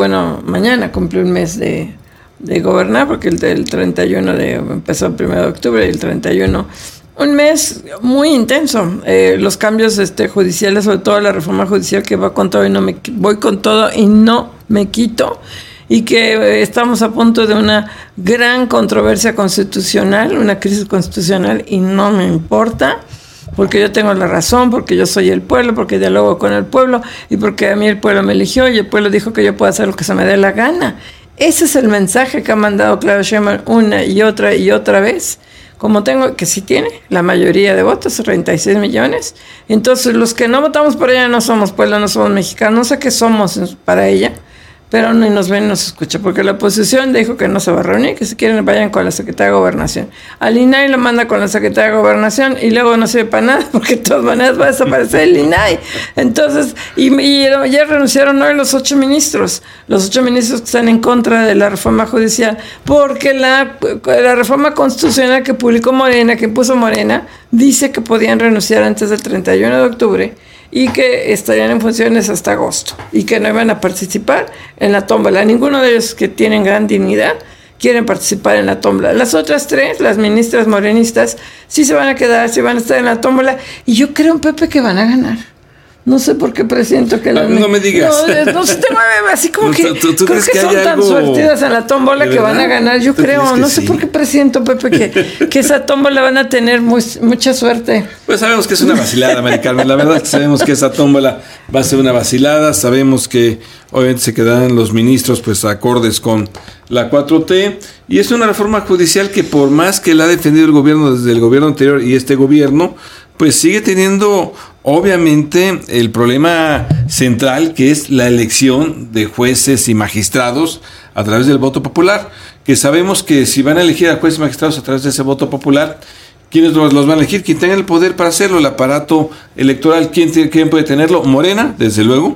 mañana cumple un mes de gobernar, porque el 31 empezó el 1 de octubre y el 31, un mes muy intenso. Los cambios judiciales, sobre todo la reforma judicial que va con todo voy con todo y no me quito, y que estamos a punto de una gran controversia constitucional, una crisis constitucional, y no me importa, porque yo tengo la razón, porque yo soy el pueblo, porque dialogo con el pueblo y porque a mí el pueblo me eligió y el pueblo dijo que yo puedo hacer lo que se me dé la gana. Ese es el mensaje que ha mandado Claudia Sheinbaum una y otra vez. Como que sí tiene la mayoría de votos, 36 millones. Entonces, los que no votamos por ella no somos pueblo, no somos mexicanos, no sé qué somos para ella, pero ni nos ven ni nos escucha, porque la oposición dijo que no se va a reunir, que si quieren vayan con la Secretaría de Gobernación. Al INAI lo manda con la Secretaría de Gobernación y luego no sirve para nada, porque de todas maneras va a desaparecer el INAI. Entonces, y ya renunciaron hoy los 8 ministros que están en contra de la reforma judicial, porque la reforma constitucional que publicó Morena, que puso Morena, dice que podían renunciar antes del 31 de octubre, y que estarían en funciones hasta agosto, y que no iban a participar en la tómbola. Ninguno de ellos, que tienen gran dignidad, quieren participar en la tómbola. Las otras 3, las ministras morenistas, sí se van a quedar, sí van a estar en la tómbola, y yo creo, Pepe, que van a ganar. No sé por qué presiento que no me digas. No sé, así como que ¿tú creo que son tan suertidas en la tómbola que van a ganar. Yo creo, no sé por qué presiento, Pepe, que esa tómbola van a tener mucha suerte. Pues sabemos que es una vacilada, Mari Carmen. La verdad es que sabemos que esa tómbola va a ser una vacilada. Sabemos que obviamente se quedarán los ministros pues acordes con la 4T. Y es una reforma judicial que, por más que la ha defendido el gobierno desde el gobierno anterior y este gobierno, pues sigue teniendo obviamente el problema central, que es la elección de jueces y magistrados a través del voto popular, que sabemos que si van a elegir a jueces y magistrados a través de ese voto popular, ¿quiénes los van a elegir? Quien tenga el poder para hacerlo, el aparato electoral. ¿Quién puede tenerlo? Morena, desde luego,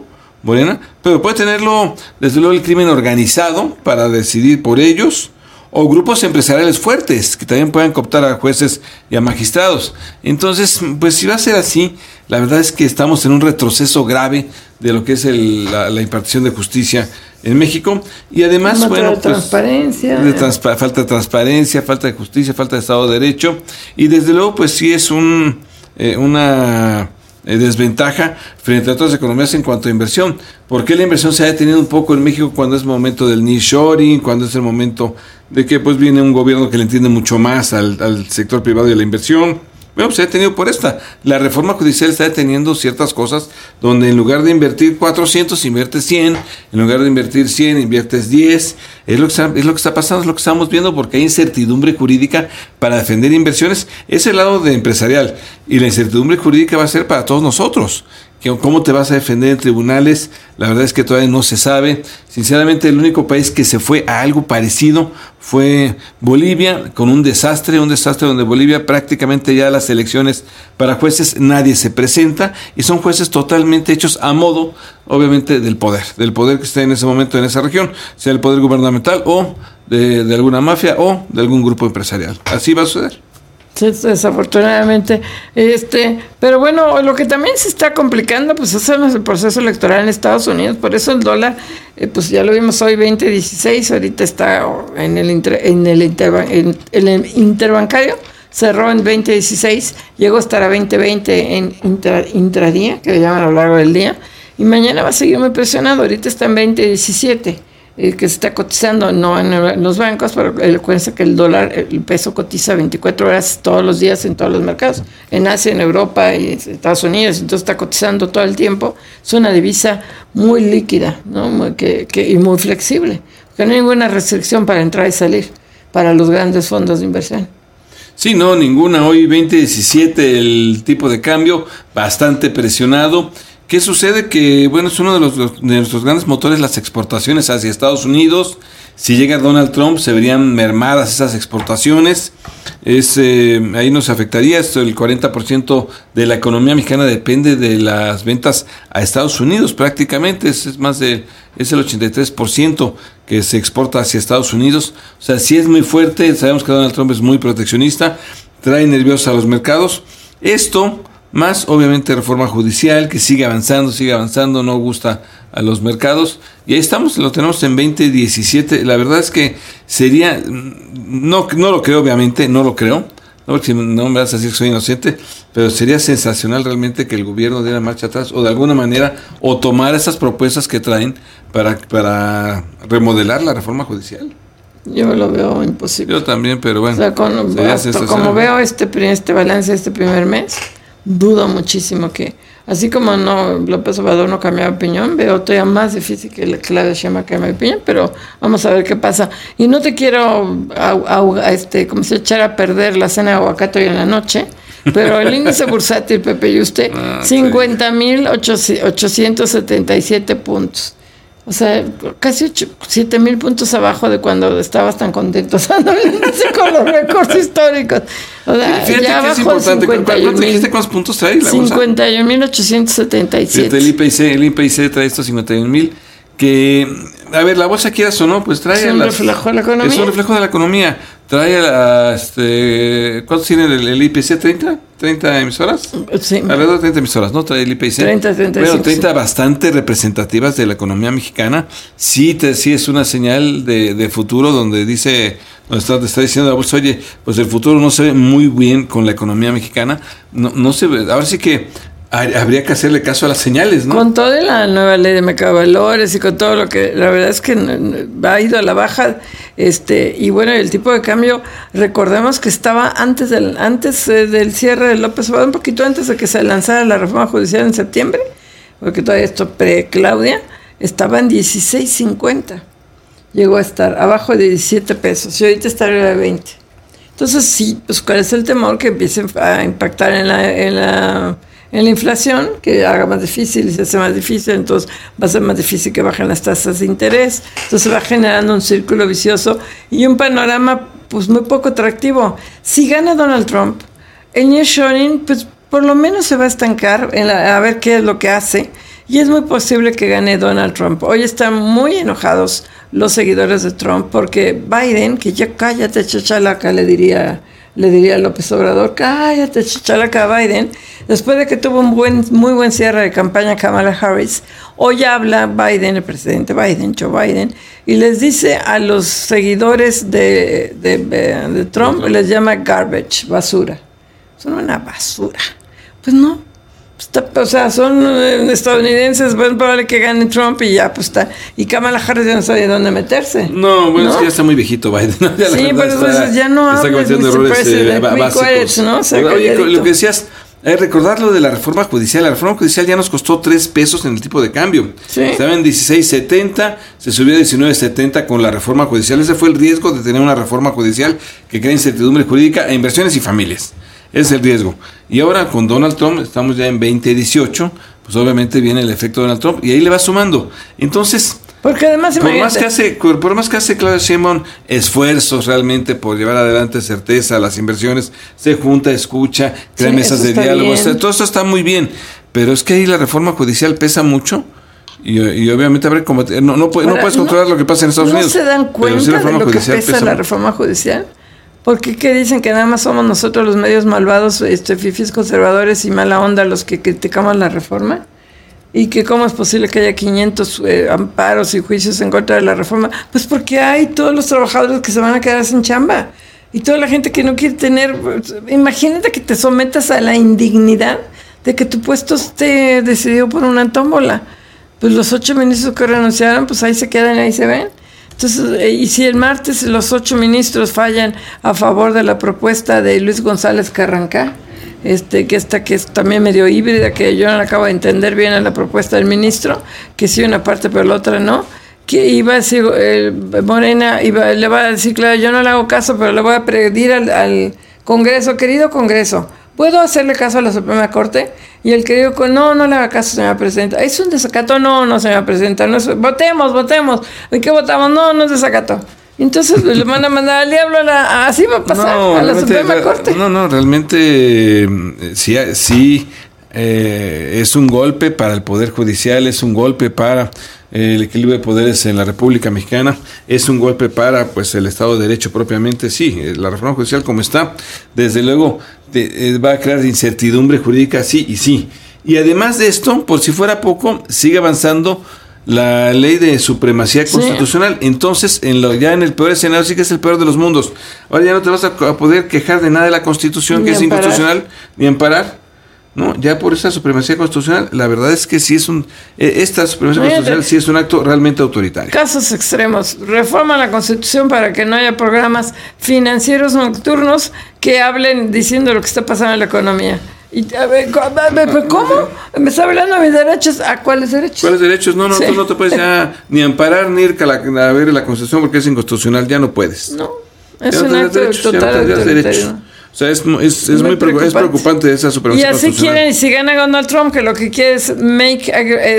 pero puede tenerlo desde luego el crimen organizado para decidir por ellos, o grupos empresariales fuertes que también puedan cooptar a jueces y a magistrados. Entonces, pues si va a ser así, la verdad es que estamos en un retroceso grave de lo que es la impartición de justicia en México, y además, transparencia. Falta de transparencia, falta de justicia, falta de Estado de Derecho, y desde luego pues sí es una desventaja frente a otras economías en cuanto a inversión. ¿Por qué la inversión se ha detenido un poco en México cuando es momento del nearshoring, cuando es el momento de que pues viene un gobierno que le entiende mucho más al sector privado y a la inversión? Bueno, se ha detenido por la reforma judicial está deteniendo ciertas cosas donde en lugar de invertir 400 inviertes 100, en lugar de invertir 100 inviertes 10. Es lo que está pasando, es lo que estamos viendo, porque hay incertidumbre jurídica para defender inversiones. Es el lado de empresarial, y la incertidumbre jurídica va a ser para todos nosotros. ¿Cómo te vas a defender en tribunales? La verdad es que todavía no se sabe. Sinceramente, el único país que se fue a algo parecido fue Bolivia, con un desastre donde Bolivia prácticamente ya las elecciones para jueces nadie se presenta, y son jueces totalmente hechos a modo, obviamente, del poder que está en ese momento en esa región, sea el poder gubernamental o de alguna mafia o de algún grupo empresarial. Así va a suceder. Desafortunadamente, pero bueno, lo que también se está complicando, pues es el proceso electoral en Estados Unidos. Por eso el dólar, pues ya lo vimos hoy, 20.16, ahorita está en el interbancario, cerró en 20.16, llegó a estar a 20.20 en intradía, que le llaman a lo largo del día, y mañana va a seguir muy presionado. Ahorita está en 20.17. que se está cotizando, no en los bancos, pero acuérdense que el peso cotiza 24 horas todos los días en todos los mercados, en Asia, en Europa y en Estados Unidos, entonces está cotizando todo el tiempo. Es una divisa muy líquida, ¿no? Y muy flexible, porque no hay ninguna restricción para entrar y salir para los grandes fondos de inversión. Sí, no, ninguna. Hoy 20.17 el tipo de cambio, bastante presionado. ¿Qué sucede? Que, bueno, es uno de nuestros grandes motores, las exportaciones hacia Estados Unidos. Si llega Donald Trump, se verían mermadas esas exportaciones. Ahí nos afectaría. El 40% de la economía mexicana depende de las ventas a Estados Unidos, prácticamente. Es el 83% que se exporta hacia Estados Unidos. O sea, sí es muy fuerte. Sabemos que Donald Trump es muy proteccionista, trae nerviosos a los mercados. Esto, más obviamente reforma judicial, que sigue avanzando, no gusta a los mercados. Y ahí estamos, lo tenemos en 20.17. La verdad es que sería, no lo creo, obviamente, no lo creo. No, porque no me vas a decir que soy inocente, pero sería sensacional realmente que el gobierno diera marcha atrás o de alguna manera o tomar esas propuestas que traen para remodelar la reforma judicial. Yo lo veo imposible. Yo también, pero bueno. O sea, como veo este balance de este primer mes, dudo muchísimo que, así como López Obrador no cambiaba de opinión, veo todavía más difícil que Claudia Sheinbaum cambie de opinión, pero vamos a ver qué pasa. Y no te quiero como se echar a perder la cena de aguacate hoy en la noche, pero el índice bursátil, Pepe y usted, 50.877 puntos. O sea, casi 7,000 puntos abajo de cuando estabas tan contento con los récords históricos. O sea, fíjate ya que es abajo importante. ¿Cuántos puntos trae la bolsa? 51.877. El IPC trae estos 51,000. Que, a ver, la bolsa, quieras o no, pues trae... Es un reflejo de la economía. Es un reflejo de la economía. Trae ¿cuántos tiene el IPC? ¿30 emisoras? Sí. Alrededor de 30 emisoras, ¿no? Trae el IPC. 30 bastante representativas de la economía mexicana. Sí es una señal de futuro donde te está diciendo la bolsa, oye, pues el futuro no se ve muy bien con la economía mexicana. No se ve. Ahora sí que habría que hacerle caso a las señales, ¿no? Con toda la nueva ley de mercado de valores y con todo lo que, la verdad es que ha ido a la baja, y bueno, el tipo de cambio, recordemos que estaba antes del cierre de López Obrador, un poquito antes de que se lanzara la reforma judicial en septiembre, porque todavía esto pre-Claudia, estaba en 16.50, llegó a estar abajo de 17 pesos, y ahorita está arriba de 20. Entonces sí, pues ¿cuál es el temor? Que empiecen a impactar en la inflación, que haga más difícil y se hace más difícil, entonces va a ser más difícil que bajen las tasas de interés, entonces va generando un círculo vicioso y un panorama pues muy poco atractivo. Si gana Donald Trump, el nearshoring pues por lo menos se va a estancar a ver qué es lo que hace, y es muy posible que gane Donald Trump. Hoy están muy enojados los seguidores de Trump porque Biden, que ya cállate chachalaca, le diría López Obrador, cállate chachalaca Biden, después de que tuvo muy buen cierre de campaña Kamala Harris, hoy habla el presidente Biden, Joe Biden, y les dice a los seguidores de Trump, les llama garbage, basura. Son una basura. Pues no. O sea, son estadounidenses, es probable que gane Trump y ya pues está. Y Kamala Harris ya no sabe dónde meterse. No, bueno, es que ya está muy viejito Biden. Sí, pero entonces ya no hables, Mr. President, básicos. ¿No? O sea, oye, lo que decías, recordar lo de la reforma judicial. La reforma judicial ya nos costó 3 pesos en el tipo de cambio. Sí. Estaba en 16.70, se subió a 19.70 con la reforma judicial. Ese fue el riesgo de tener una reforma judicial que crea incertidumbre jurídica a inversiones y familias. Ese es el riesgo. Y ahora con Donald Trump, estamos ya en 2018, pues obviamente viene el efecto Donald Trump y ahí le va sumando. Entonces, porque además por más que hace Claudia Sheinbaum esfuerzos realmente por llevar adelante certeza a las inversiones, se junta, escucha, crea mesas de diálogo, todo eso está muy bien, pero es que ahí la reforma judicial pesa mucho. Y obviamente habrá como no puedes controlar lo que pasa en Estados Unidos. ¿No se dan cuenta de lo que pesa la reforma judicial? ¿Por qué dicen que nada más somos nosotros los medios malvados, fifís conservadores y mala onda los que criticamos la reforma? ¿Y que cómo es posible que haya 500 amparos y juicios en contra de la reforma? Pues porque hay todos los trabajadores que se van a quedar sin chamba y toda la gente que no quiere tener... Imagínate que te sometas a la indignidad de que tu puesto esté decidido por una tómbola. Pues los 8 ministros que renunciaron, pues ahí se quedan, ahí se ven. Entonces, y si el martes los 8 ministros fallan a favor de la propuesta de Luis González Carrancá, que es también medio híbrida, que yo no acabo de entender bien a la propuesta del ministro, que sí una parte pero la otra no, que iba a decir, Morena le va a decir, claro, yo no le hago caso, pero le voy a pedir al Congreso, querido Congreso, ¿puedo hacerle caso a la Suprema Corte? Y el querido, no le haga caso, señora presidenta. ¿Es un desacato? No, señora presidenta. No es, votemos. ¿En qué votamos? No es desacato. Entonces le van a mandar al diablo, así va a pasar a la Suprema Corte. No, realmente sí es un golpe para el Poder Judicial, es un golpe para el equilibrio de poderes en la República Mexicana, es un golpe para pues el Estado de Derecho propiamente. Sí, la reforma judicial como está, desde luego va a crear incertidumbre jurídica, sí. Y además de esto, por si fuera poco, sigue avanzando la ley de supremacía constitucional. Entonces, ya en el peor escenario, sí que es el peor de los mundos. Ahora ya no te vas a poder quejar de nada de la Constitución, que es inconstitucional, ni amparar. No, ya por esa supremacía constitucional, la verdad es que sí esta supremacía constitucional sí es un acto realmente autoritario. Casos extremos. Reforma la Constitución para que no haya programas financieros nocturnos que hablen diciendo lo que está pasando en la economía. Y, ¿cómo? ¿Me está hablando de mis derechos? ¿A cuáles derechos? ¿Cuáles derechos? No, tú no te puedes ya ni amparar ni ir a ver la Constitución porque es inconstitucional, ya no puedes. No, es un acto total autoritario. O sea, es preocupante esa supremacía constitucional. Y así quieren, y si gana Donald Trump, que lo que quiere es Make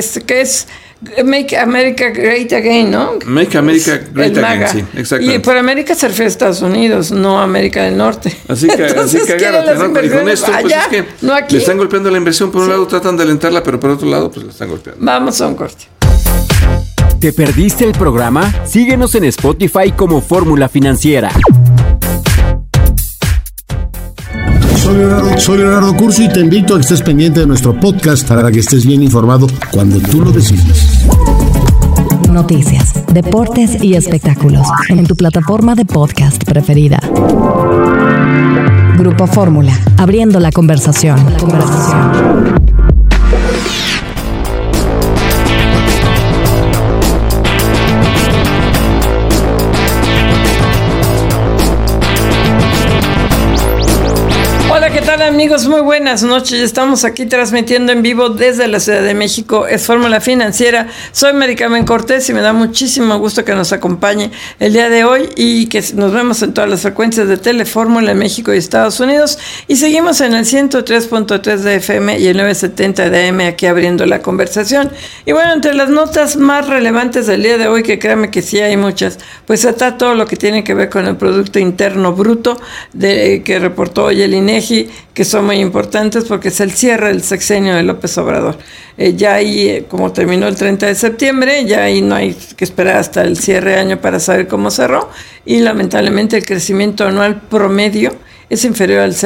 America Great Again, ¿no? Make America Great Again, sí, exactamente. Y por América se refiere a Estados Unidos, no a América del Norte. Así que agárrate, ¿no? Y con esto, pues es que le están golpeando la inversión. Por un lado tratan de alentarla, pero por otro lado, pues la están golpeando. Vamos a un corte. ¿Te perdiste el programa? Síguenos en Spotify como Fórmula Financiera. Soy Leonardo Curcio y te invito a que estés pendiente de nuestro podcast para que estés bien informado cuando tú lo decidas. Noticias, deportes y espectáculos en tu plataforma de podcast preferida. Grupo Fórmula, abriendo la conversación. ¿Qué tal, amigos? Muy buenas noches. Estamos aquí transmitiendo en vivo desde la Ciudad de México. Es Fórmula Financiera. Soy Mari Carmen Cortés y me da muchísimo gusto que nos acompañe el día de hoy y que nos vemos en todas las frecuencias de Telefórmula en México y Estados Unidos. Y seguimos en el 103.3 de FM y el 970 de AM aquí abriendo la conversación. Y bueno, entre las notas más relevantes del día de hoy, que créanme que sí hay muchas, pues está todo lo que tiene que ver con el Producto Interno Bruto que reportó hoy el INEGI, que son muy importantes porque es el cierre del sexenio de López Obrador. Ya ahí, como terminó el 30 de septiembre, ya ahí no hay que esperar hasta el cierre de año para saber cómo cerró, y lamentablemente el crecimiento anual promedio es inferior al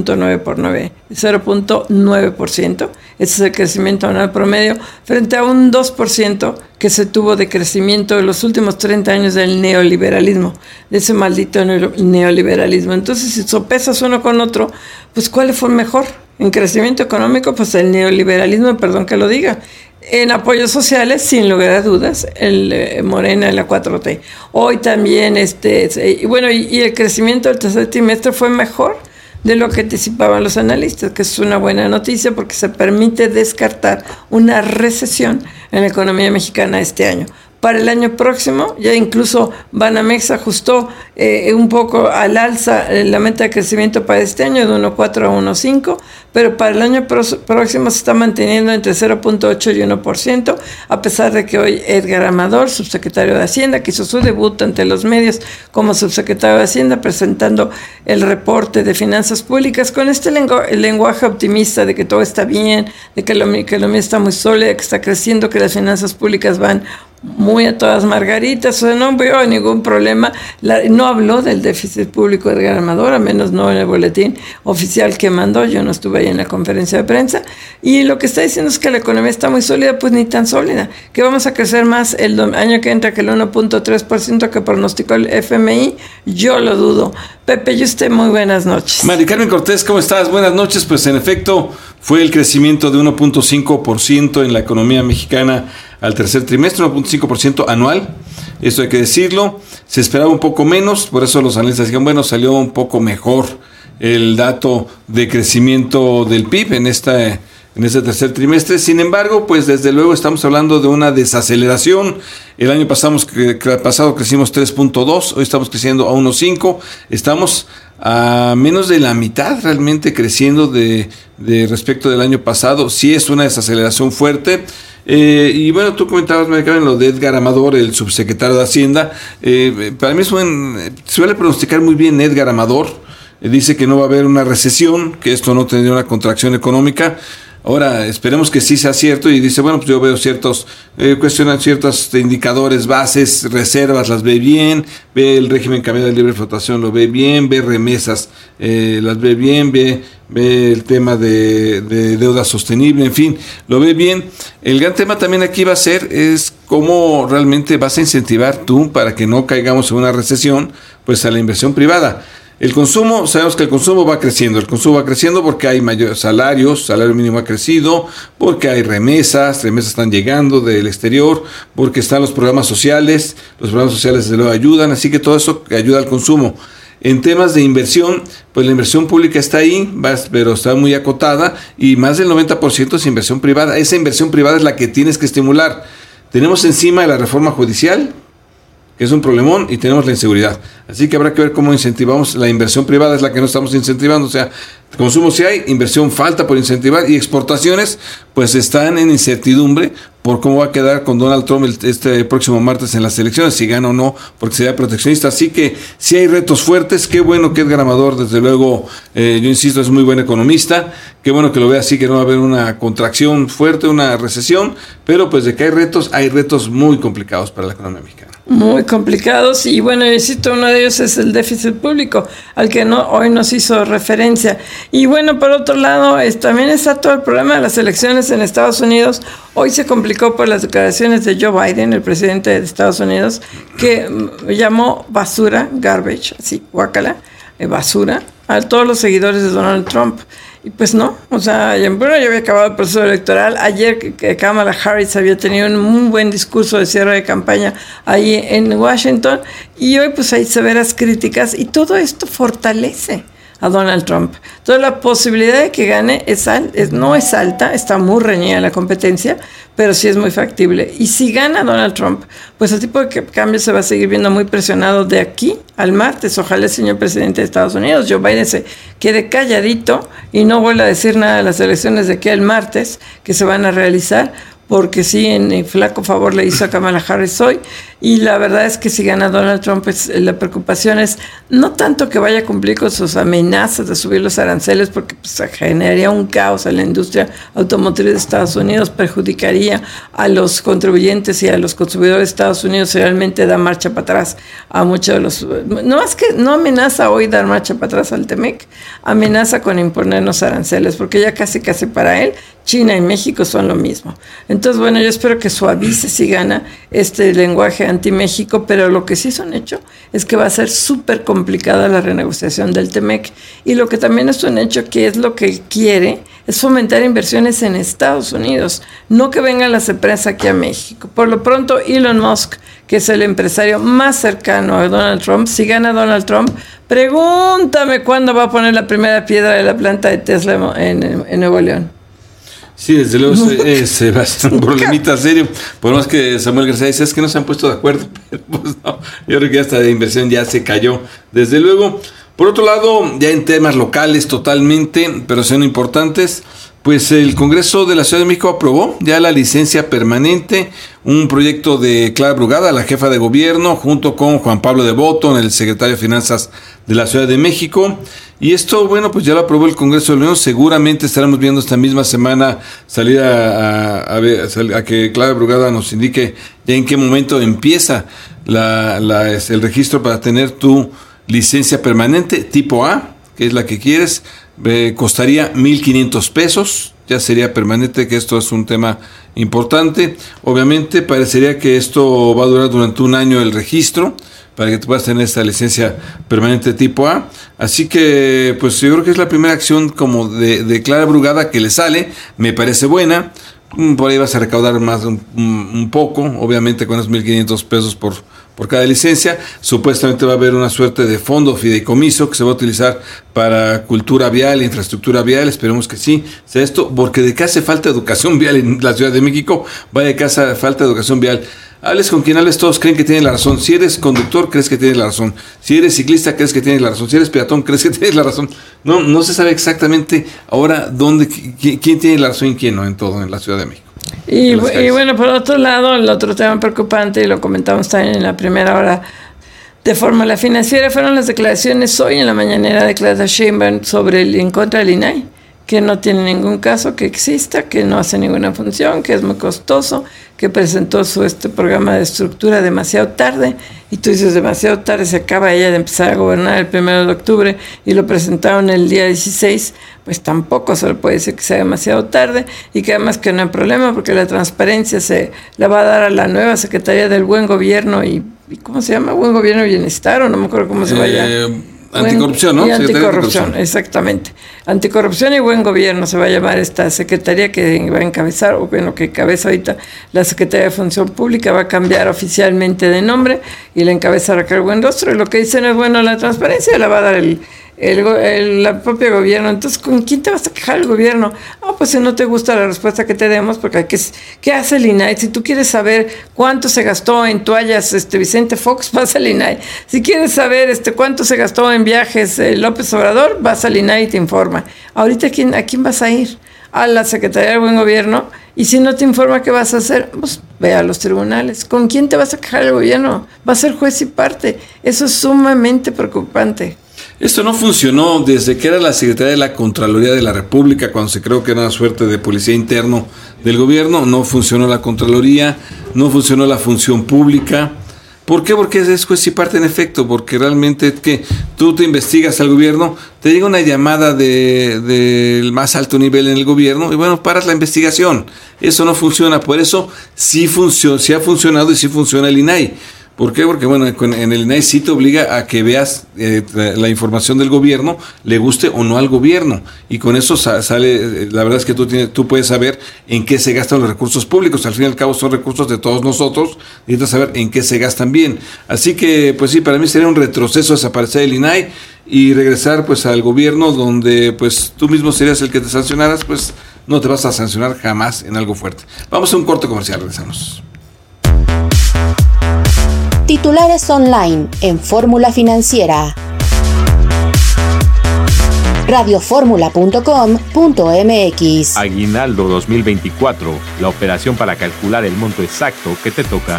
0.9%. Ese es el crecimiento anual promedio frente a un 2% que se tuvo de crecimiento en los últimos 30 años del neoliberalismo, de ese maldito neoliberalismo. Entonces, si sopesas uno con otro, pues ¿cuál fue mejor? En crecimiento económico, pues el neoliberalismo, perdón que lo diga. En apoyos sociales, sin lugar a dudas, el Morena y la 4T. Hoy también, y el crecimiento del tercer trimestre fue mejor de lo que anticipaban los analistas, que es una buena noticia porque se permite descartar una recesión en la economía mexicana este año. Para el año próximo, ya incluso Banamex ajustó un poco al alza la meta de crecimiento para este año de 1.4 a 1.5, pero para el año próximo se está manteniendo entre 0.8 y 1%, a pesar de que hoy Edgar Amador, subsecretario de Hacienda, que hizo su debut ante los medios como subsecretario de Hacienda, presentando el reporte de finanzas públicas con este lenguaje optimista de que todo está bien, de que la economía está muy sólida, que está creciendo, que las finanzas públicas van muy a todas margaritas, o sea, no veo ningún problema. No habló del déficit público de Edgar Amador, a menos no en el boletín oficial que mandó. Yo no estuve ahí en la conferencia de prensa, y lo que está diciendo es que la economía está muy sólida. Pues ni tan sólida, que vamos a crecer más el año que entra que el 1.3% que pronosticó el FMI. Yo lo dudo. Pepe, y usted, muy buenas noches. Mari Carmen Cortés, ¿cómo estás? Buenas noches. Pues en efecto fue el crecimiento de 1.5% en la economía mexicana al tercer trimestre, 1.5% anual. esto hay que decirlo. Se esperaba un poco menos, por eso los analistas dijeron, bueno, salió un poco mejor el dato de crecimiento del PIB en este tercer trimestre. Sin embargo, pues desde luego estamos hablando de una desaceleración. El año pasado crecimos 3.2, hoy estamos creciendo a 1.5, estamos a menos de la mitad realmente creciendo de respecto del año pasado. Sí es una desaceleración fuerte. Y bueno, tú comentabas, Maricarmen, lo de Edgar Amador, el subsecretario de Hacienda. Para mí suele pronosticar muy bien Edgar Amador. Dice que no va a haber una recesión, que esto no tendría una contracción económica. Ahora, esperemos que sí sea cierto, y dice, bueno, pues yo veo cuestionan ciertos indicadores, bases, reservas, las ve bien, ve el régimen cambiario de libre flotación, lo ve bien, ve remesas, las ve bien, ve el tema de deuda sostenible, en fin, lo ve bien. El gran tema también aquí va a ser es cómo realmente vas a incentivar tú para que no caigamos en una recesión, pues a la inversión privada. El consumo, sabemos que el consumo va creciendo porque hay mayores salarios, salario mínimo ha crecido, porque hay remesas están llegando del exterior, porque están los programas sociales desde luego ayudan, así que todo eso ayuda al consumo. En temas de inversión, pues la inversión pública está ahí, pero está muy acotada, y más del 90% es inversión privada. Esa inversión privada es la que tienes que estimular. Tenemos encima la reforma judicial, que es un problemón, y tenemos la inseguridad. Así que habrá que ver cómo incentivamos. La inversión privada es la que no estamos incentivando, o sea, consumo sí hay, inversión falta por incentivar, y exportaciones pues están en incertidumbre por cómo va a quedar con Donald Trump este próximo martes en las elecciones, si gana o no, porque sería proteccionista. Así que sí hay retos fuertes. Qué bueno que Edgar Amador, desde luego, yo insisto, es muy buen economista. Qué bueno que lo vea así, que no va a haber una contracción fuerte, una recesión, pero pues de que hay retos muy complicados para la economía mexicana. Muy complicados, y bueno, insisto, uno de ellos es el déficit público, al que hoy nos hizo referencia. Y bueno, por otro lado, también está todo el problema de las elecciones en Estados Unidos. Hoy se complicó por las declaraciones de Joe Biden, el presidente de Estados Unidos, que llamó basura, garbage, así, guácala, basura, a todos los seguidores de Donald Trump. Y pues no, o sea, ya había acabado el proceso electoral. Ayer que Kamala Harris había tenido un muy buen discurso de cierre de campaña ahí en Washington, y hoy pues hay severas críticas, y todo esto fortalece a Donald Trump. Entonces la posibilidad de que gane no es alta, está muy reñida la competencia, pero sí es muy factible. Y si gana Donald Trump, pues el tipo de cambio se va a seguir viendo muy presionado de aquí al martes. Ojalá el señor presidente de Estados Unidos, Joe Biden, se quede calladito y no vuelva a decir nada de las elecciones de aquí al martes que se van a realizar, porque sí, en flaco favor le hizo a Kamala Harris hoy. Y la verdad es que si gana Donald Trump, pues la preocupación es no tanto que vaya a cumplir con sus amenazas de subir los aranceles, porque pues generaría un caos en la industria automotriz de Estados Unidos, perjudicaría a los contribuyentes y a los consumidores de Estados Unidos, y realmente da marcha para atrás a muchos de los... No es que no amenaza hoy dar marcha para atrás al TEMEC, amenaza con imponernos aranceles, porque ya casi para él China y México son lo mismo. Entonces, bueno, yo espero que suavice si gana este lenguaje anti-México, pero lo que sí es un hecho es que va a ser súper complicada la renegociación del TEMEC, y lo que también es un hecho, que es lo que quiere, es fomentar inversiones en Estados Unidos, no que vengan las empresas aquí a México. Por lo pronto, Elon Musk, que es el empresario más cercano a Donald Trump, si gana Donald Trump, pregúntame cuándo va a poner la primera piedra de la planta de Tesla en Nuevo León. Sí, desde luego se va a ser un problemita serio. Por más que Samuel García dice, es que no se han puesto de acuerdo, pero pues no, yo creo que esta inversión ya se cayó, desde luego. Por otro lado, ya en temas locales totalmente, pero son importantes, pues el Congreso de la Ciudad de México aprobó ya la licencia permanente, un proyecto de Clara Brugada, la jefa de gobierno, junto con Juan Pablo de Botton, el secretario de Finanzas de la Ciudad de México. Y esto, bueno, pues ya lo aprobó el Congreso de la Unión. Seguramente estaremos viendo esta misma semana salir a que Clara Brugada nos indique ya en qué momento empieza el registro para tener tu licencia permanente tipo A, que es la que quieres. Costaría 1,500 pesos, ya sería permanente, que esto es un tema importante. Obviamente parecería que esto va a durar durante un año el registro, para que tú puedas tener esta licencia permanente tipo A. Así que, pues yo creo que es la primera acción como de Clara Brugada que le sale, me parece buena, por ahí vas a recaudar más un poco, obviamente con esos 1,500 pesos por cada licencia. Supuestamente va a haber una suerte de fondo fideicomiso que se va a utilizar para cultura vial, infraestructura vial. Esperemos que sí sea esto, porque de que hace falta educación vial en la Ciudad de México, vaya que hace falta educación vial. Hables con quien hables, todos creen que tienen la razón. Si eres conductor, crees que tienes la razón. Si eres ciclista, crees que tienes la razón. Si eres peatón, crees que tienes la razón. No se sabe exactamente ahora quién tiene la razón y quién no en todo en la Ciudad de México. Y bueno, por otro lado, el otro tema preocupante, y lo comentamos también en la primera hora de Fórmula Financiera, fueron las declaraciones hoy en la mañanera de Claudia Sheinbaum en contra del INAI, que no tiene ningún caso que exista, que no hace ninguna función, que es muy costoso, que presentó su programa de estructura demasiado tarde, y tú dices demasiado tarde, se acaba ella de empezar a gobernar el 1 de octubre y lo presentaron el día 16, pues tampoco se le puede decir que sea demasiado tarde, y que además que no hay problema porque la transparencia se la va a dar a la nueva Secretaría del Buen Gobierno y ¿cómo se llama? Buen Gobierno y Bienestar, o no me acuerdo cómo se vaya. Anticorrupción, ¿no? Y anticorrupción, exactamente. Anticorrupción y Buen Gobierno se va a llamar esta secretaría que va a encabezar, o bueno, que encabeza ahorita la Secretaría de Función Pública, va a cambiar oficialmente de nombre y la encabeza Raquel Buenrostro. Y lo que dicen es, bueno, la transparencia la va a dar el propio gobierno. Entonces, ¿con quién te vas a quejar el gobierno? Pues si no te gusta la respuesta que te demos, porque ¿qué hace el INAI? Si tú quieres saber cuánto se gastó en toallas Vicente Fox, vas al INAI. Si quieres saber cuánto se gastó en viajes López Obrador, vas al INAI y te informa. Ahorita, ¿a quién vas a ir? A la Secretaría del Buen Gobierno. Y si no te informa qué vas a hacer, pues ve a los tribunales. ¿Con quién te vas a quejar el gobierno? Va a ser juez y parte. Eso es sumamente preocupante. Esto no funcionó desde que era la Secretaría de la Contraloría de la República, cuando se creó que era una suerte de policía interno del gobierno. No funcionó la Contraloría, no funcionó la función pública. ¿Por qué? Porque es juez y parte en efecto, porque realmente que tú te investigas al gobierno, te llega una llamada del más alto nivel en el gobierno y bueno, paras la investigación. Eso no funciona, por eso sí ha funcionado y sí funciona el INAI. ¿Por qué? Porque bueno, en el INAI sí te obliga a que veas la información del gobierno, le guste o no al gobierno, y con eso sale, la verdad es que tú puedes saber en qué se gastan los recursos públicos. Al fin y al cabo son recursos de todos nosotros, necesitas saber en qué se gastan bien. Así que pues sí, para mí sería un retroceso desaparecer el INAI y regresar pues al gobierno, donde pues tú mismo serías el que te sancionaras. Pues no te vas a sancionar jamás en algo fuerte. Vamos a un corte comercial, regresamos. Titulares online en Fórmula Financiera. radioformula.com.mx. Aguinaldo 2024, la operación para calcular el monto exacto que te toca.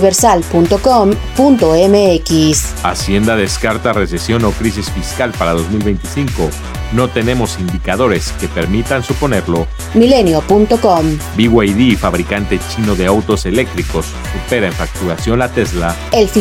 eluniversal.com.mx. Hacienda descarta recesión o crisis fiscal para 2025. No tenemos indicadores que permitan suponerlo. Milenio.com. BYD, fabricante chino de autos eléctricos, supera en facturación a Tesla.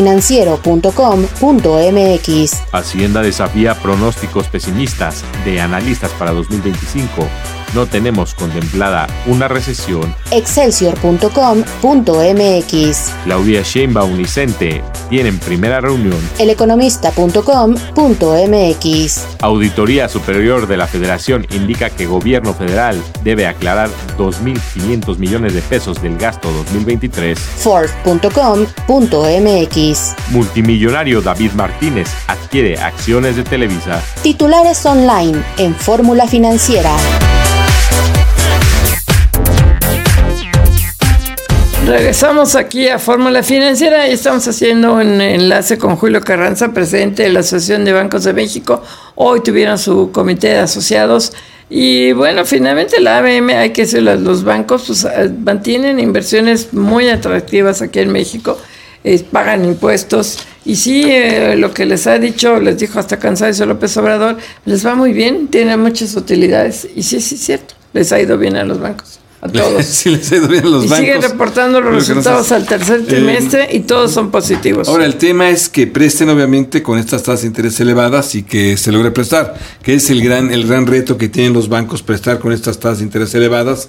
elfinanciero.com.mx. Hacienda desafía pronósticos pesimistas de analistas para 2025. No tenemos contemplada una recesión. Excelsior.com.mx. Claudia Sheinbaum y CENTE tienen primera reunión. Eleconomista.com.mx. Auditoría Superior de la Federación indica que Gobierno Federal debe aclarar 2.500 millones de pesos del gasto 2023. Forbes.com.mx. Multimillonario David Martínez adquiere acciones de Televisa. Titulares online en Fórmula Financiera. Regresamos aquí a Fórmula Financiera y estamos haciendo un enlace con Julio Carranza, presidente de la Asociación de Bancos de México. Hoy tuvieron su comité de asociados y bueno, finalmente la ABM, hay que decirlo, los bancos pues, mantienen inversiones muy atractivas aquí en México, pagan impuestos y sí, lo que les dijo hasta cansado López Obrador, les va muy bien, tienen muchas utilidades y sí, es cierto, les ha ido bien a los bancos. A todos. Sí, les ha ido bien a los bancos. Y siguen reportando los resultados al tercer trimestre y todos son positivos. Ahora, el tema es que presten obviamente con estas tasas de interés elevadas y que se logre prestar, que es el gran reto que tienen los bancos, prestar con estas tasas de interés elevadas,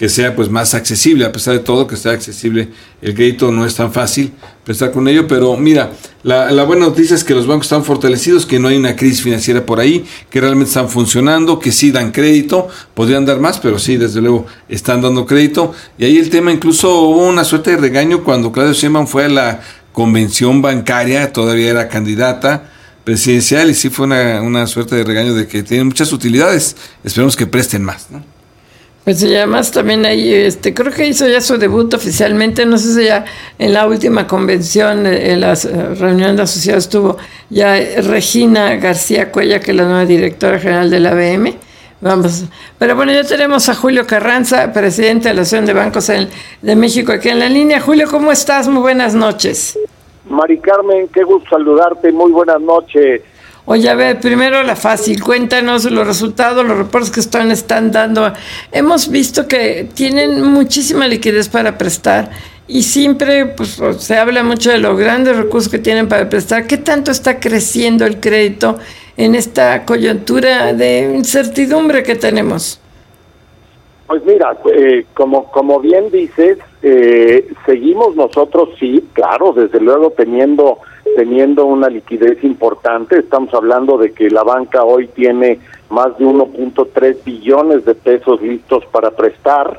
que sea pues más accesible. A pesar de todo, que sea accesible el crédito, no es tan fácil prestar con ello, pero mira, la buena noticia es que los bancos están fortalecidos, que no hay una crisis financiera por ahí, que realmente están funcionando, que sí dan crédito, podrían dar más, pero sí, desde luego están dando crédito. Y ahí el tema, incluso hubo una suerte de regaño cuando Claudia Sheinbaum fue a la convención bancaria, todavía era candidata presidencial, y sí fue una suerte de regaño de que tienen muchas utilidades, esperemos que presten más, ¿no? Pues y además también ahí, creo que hizo ya su debut oficialmente, no sé si ya en la última convención, en la reunión de asociados estuvo ya Regina García Cuella, que es la nueva directora general de la ABM. Vamos, pero bueno, ya tenemos a Julio Carranza, presidente de la Asociación de Bancos de México, aquí en la línea. Julio, ¿cómo estás? Muy buenas noches. Mari Carmen, qué gusto saludarte, muy buenas noches. Oye, a ver, primero la fácil, cuéntanos los resultados, los reportes que están dando. Hemos visto que tienen muchísima liquidez para prestar y siempre pues se habla mucho de los grandes recursos que tienen para prestar. ¿Qué tanto está creciendo el crédito en esta coyuntura de incertidumbre que tenemos? Pues mira, como bien dices, seguimos nosotros, sí, claro, desde luego teniendo una liquidez importante. Estamos hablando de que la banca hoy tiene más de 1.3 billones de pesos listos para prestar,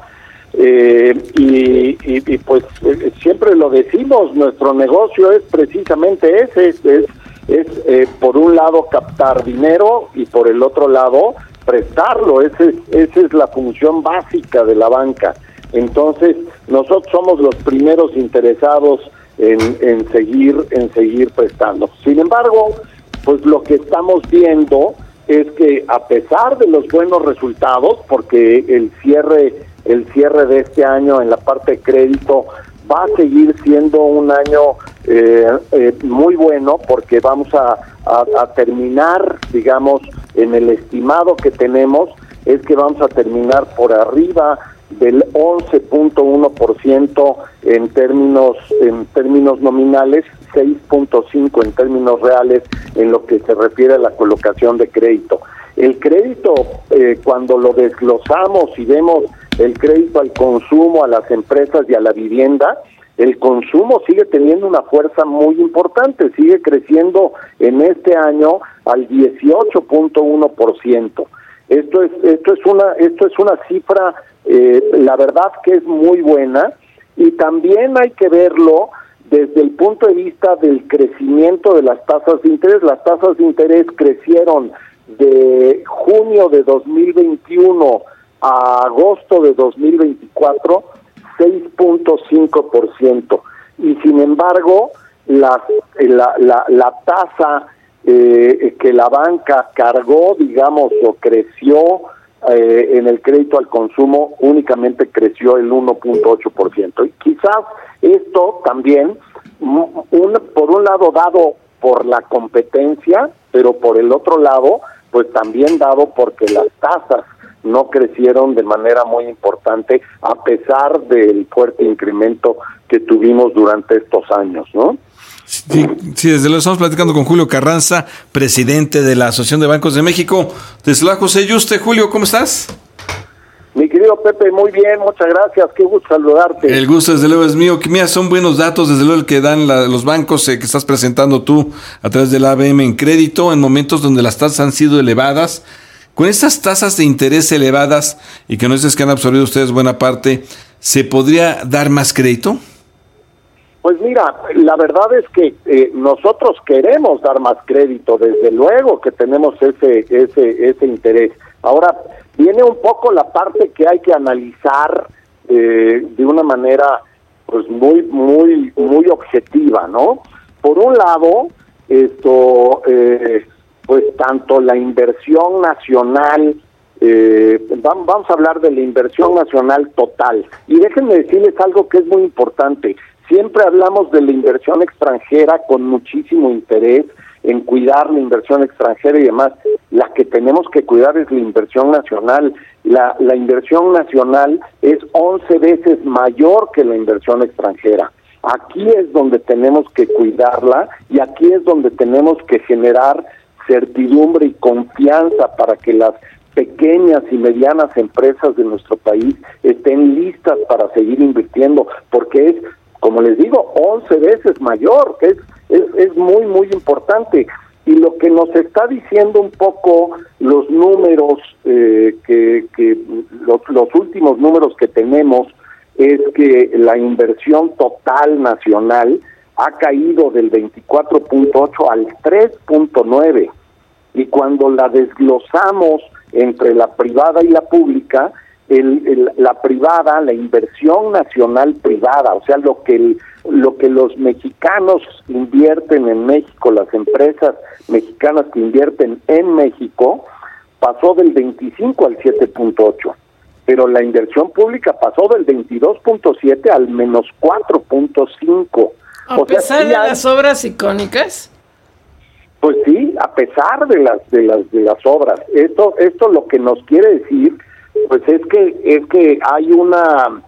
y pues siempre lo decimos, nuestro negocio es precisamente ese, es por un lado captar dinero y por el otro lado prestarlo. Esa es la función básica de la banca. Entonces nosotros somos los primeros interesados en seguir prestando. Sin embargo, pues lo que estamos viendo es que a pesar de los buenos resultados, porque el cierre de este año en la parte de crédito va a seguir siendo un año muy bueno, porque vamos a terminar, digamos, en el estimado que tenemos, es que vamos a terminar por arriba del 11.1% en términos nominales, 6.5 en términos reales en lo que se refiere a la colocación de crédito. El crédito, cuando lo desglosamos y vemos el crédito al consumo, a las empresas y a la vivienda, el consumo sigue teniendo una fuerza muy importante, sigue creciendo en este año al 18.1%. Esto es una cifra, la verdad que es muy buena, y también hay que verlo desde el punto de vista del crecimiento de las tasas de interés. Las tasas de interés crecieron de junio de 2021 a agosto de 2024 6.5%, y sin embargo la tasa que la banca cargó, digamos, o creció en el crédito al consumo, únicamente creció el 1.8%. Y quizás esto también, por un lado dado por la competencia, pero por el otro lado, pues también dado porque las tasas no crecieron de manera muy importante, a pesar del fuerte incremento que tuvimos durante estos años, ¿no? Sí, desde luego estamos platicando con Julio Carranza, presidente de la Asociación de Bancos de México. Te saluda José Yuste. Julio, ¿cómo estás? Mi querido Pepe, muy bien, muchas gracias, qué gusto saludarte. El gusto desde luego es mío. Mira, son buenos datos desde luego el que dan los bancos que estás presentando tú a través de la ABM en crédito, en momentos donde las tasas han sido elevadas. Con estas tasas de interés elevadas, y que no es que han absorbido ustedes buena parte, ¿se podría dar más crédito? Pues mira, la verdad es que nosotros queremos dar más crédito, desde luego que tenemos ese interés. Ahora, viene un poco la parte que hay que analizar de una manera pues muy objetiva, ¿no? Por un lado, pues tanto la inversión nacional, vamos a hablar de la inversión nacional total, y déjenme decirles algo que es muy importante. Siempre hablamos de la inversión extranjera con muchísimo interés en cuidar la inversión extranjera y demás. La que tenemos que cuidar es la inversión nacional. La inversión nacional es 11 veces mayor que la inversión extranjera. Aquí es donde tenemos que cuidarla, y aquí es donde tenemos que generar certidumbre y confianza para que las pequeñas y medianas empresas de nuestro país estén listas para seguir invirtiendo, porque es, como les digo, 11 veces mayor, que es muy, muy importante. Y lo que nos está diciendo un poco los números, los últimos números que tenemos, es que la inversión total nacional ha caído del 24.8 al 3.9, y cuando la desglosamos entre la privada y la pública, la privada, la inversión nacional privada, o sea, lo que los mexicanos invierten en México, las empresas mexicanas que invierten en México, pasó del 25 al 7.8, pero la inversión pública pasó del 22.7 al menos 4.5. A pesar de las obras icónicas. Pues sí, a pesar de las obras. Esto lo que nos quiere decir, pues es que hay una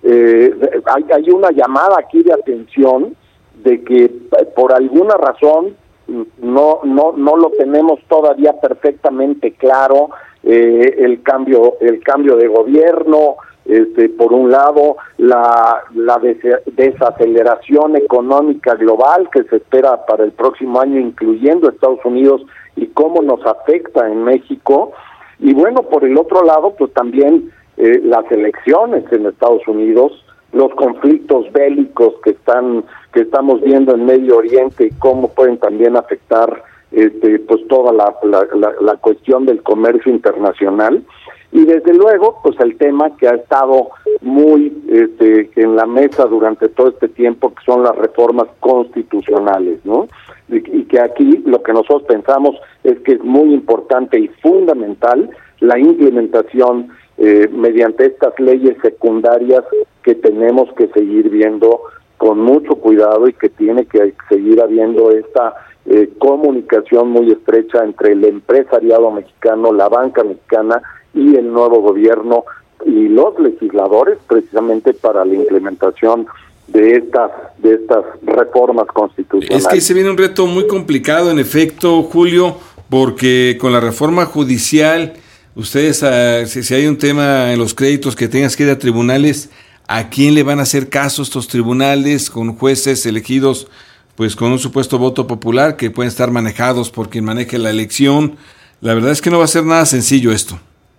hay una llamada aquí de atención de que por alguna razón no lo tenemos todavía perfectamente claro, el cambio de gobierno, por un lado la desaceleración económica global que se espera para el próximo año, incluyendo Estados Unidos, y cómo nos afecta en México, y bueno, por el otro lado, pues también las elecciones en Estados Unidos, los conflictos bélicos que estamos viendo en Medio Oriente y cómo pueden también afectar pues toda la cuestión del comercio internacional. Y desde luego, pues el tema que ha estado muy en la mesa durante todo este tiempo, que son las reformas constitucionales, ¿no? Y que aquí lo que nosotros pensamos es que es muy importante y fundamental la implementación mediante estas leyes secundarias que tenemos que seguir viendo con mucho cuidado, y que tiene que seguir habiendo esta comunicación muy estrecha entre el empresariado mexicano, la banca mexicana y el nuevo gobierno y los legisladores, precisamente para la implementación de estas reformas constitucionales. Es que se viene un reto muy complicado, en efecto, Julio, porque con la reforma judicial, ustedes, si hay un tema en los créditos que tengas que ir a tribunales, ¿a quién le van a hacer caso estos tribunales con jueces elegidos pues con un supuesto voto popular que pueden estar manejados por quien maneje la elección? La verdad es que no va a ser nada sencillo esto.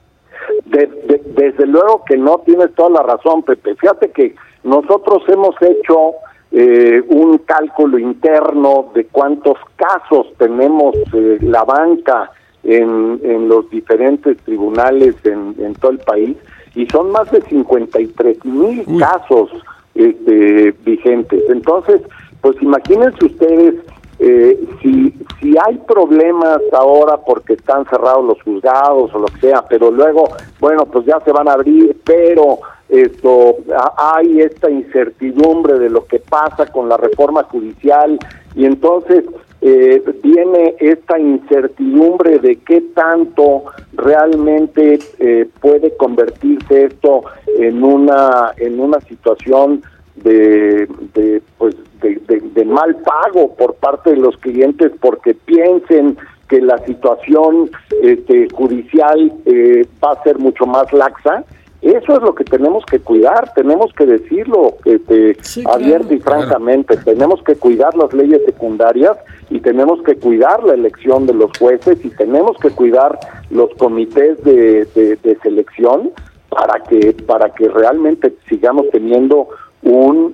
Desde luego que no, tienes toda la razón, Pepe. Fíjate que nosotros hemos hecho un cálculo interno de cuántos casos tenemos la banca en los diferentes tribunales en todo el país, y son más de 53,000 casos vigentes. Entonces, pues imagínense ustedes, si hay problemas ahora porque están cerrados los juzgados o lo que sea, pero luego, bueno, pues ya se van a abrir, pero hay esta incertidumbre de lo que pasa con la reforma judicial, y entonces viene esta incertidumbre de qué tanto realmente puede convertirse esto en una situación de mal pago por parte de los clientes, porque piensen que la situación judicial va a ser mucho más laxa. Eso es lo que tenemos que cuidar, tenemos que decirlo abierto y francamente. Tenemos que cuidar las leyes secundarias, y tenemos que cuidar la elección de los jueces, y tenemos que cuidar los comités de selección para que realmente sigamos teniendo una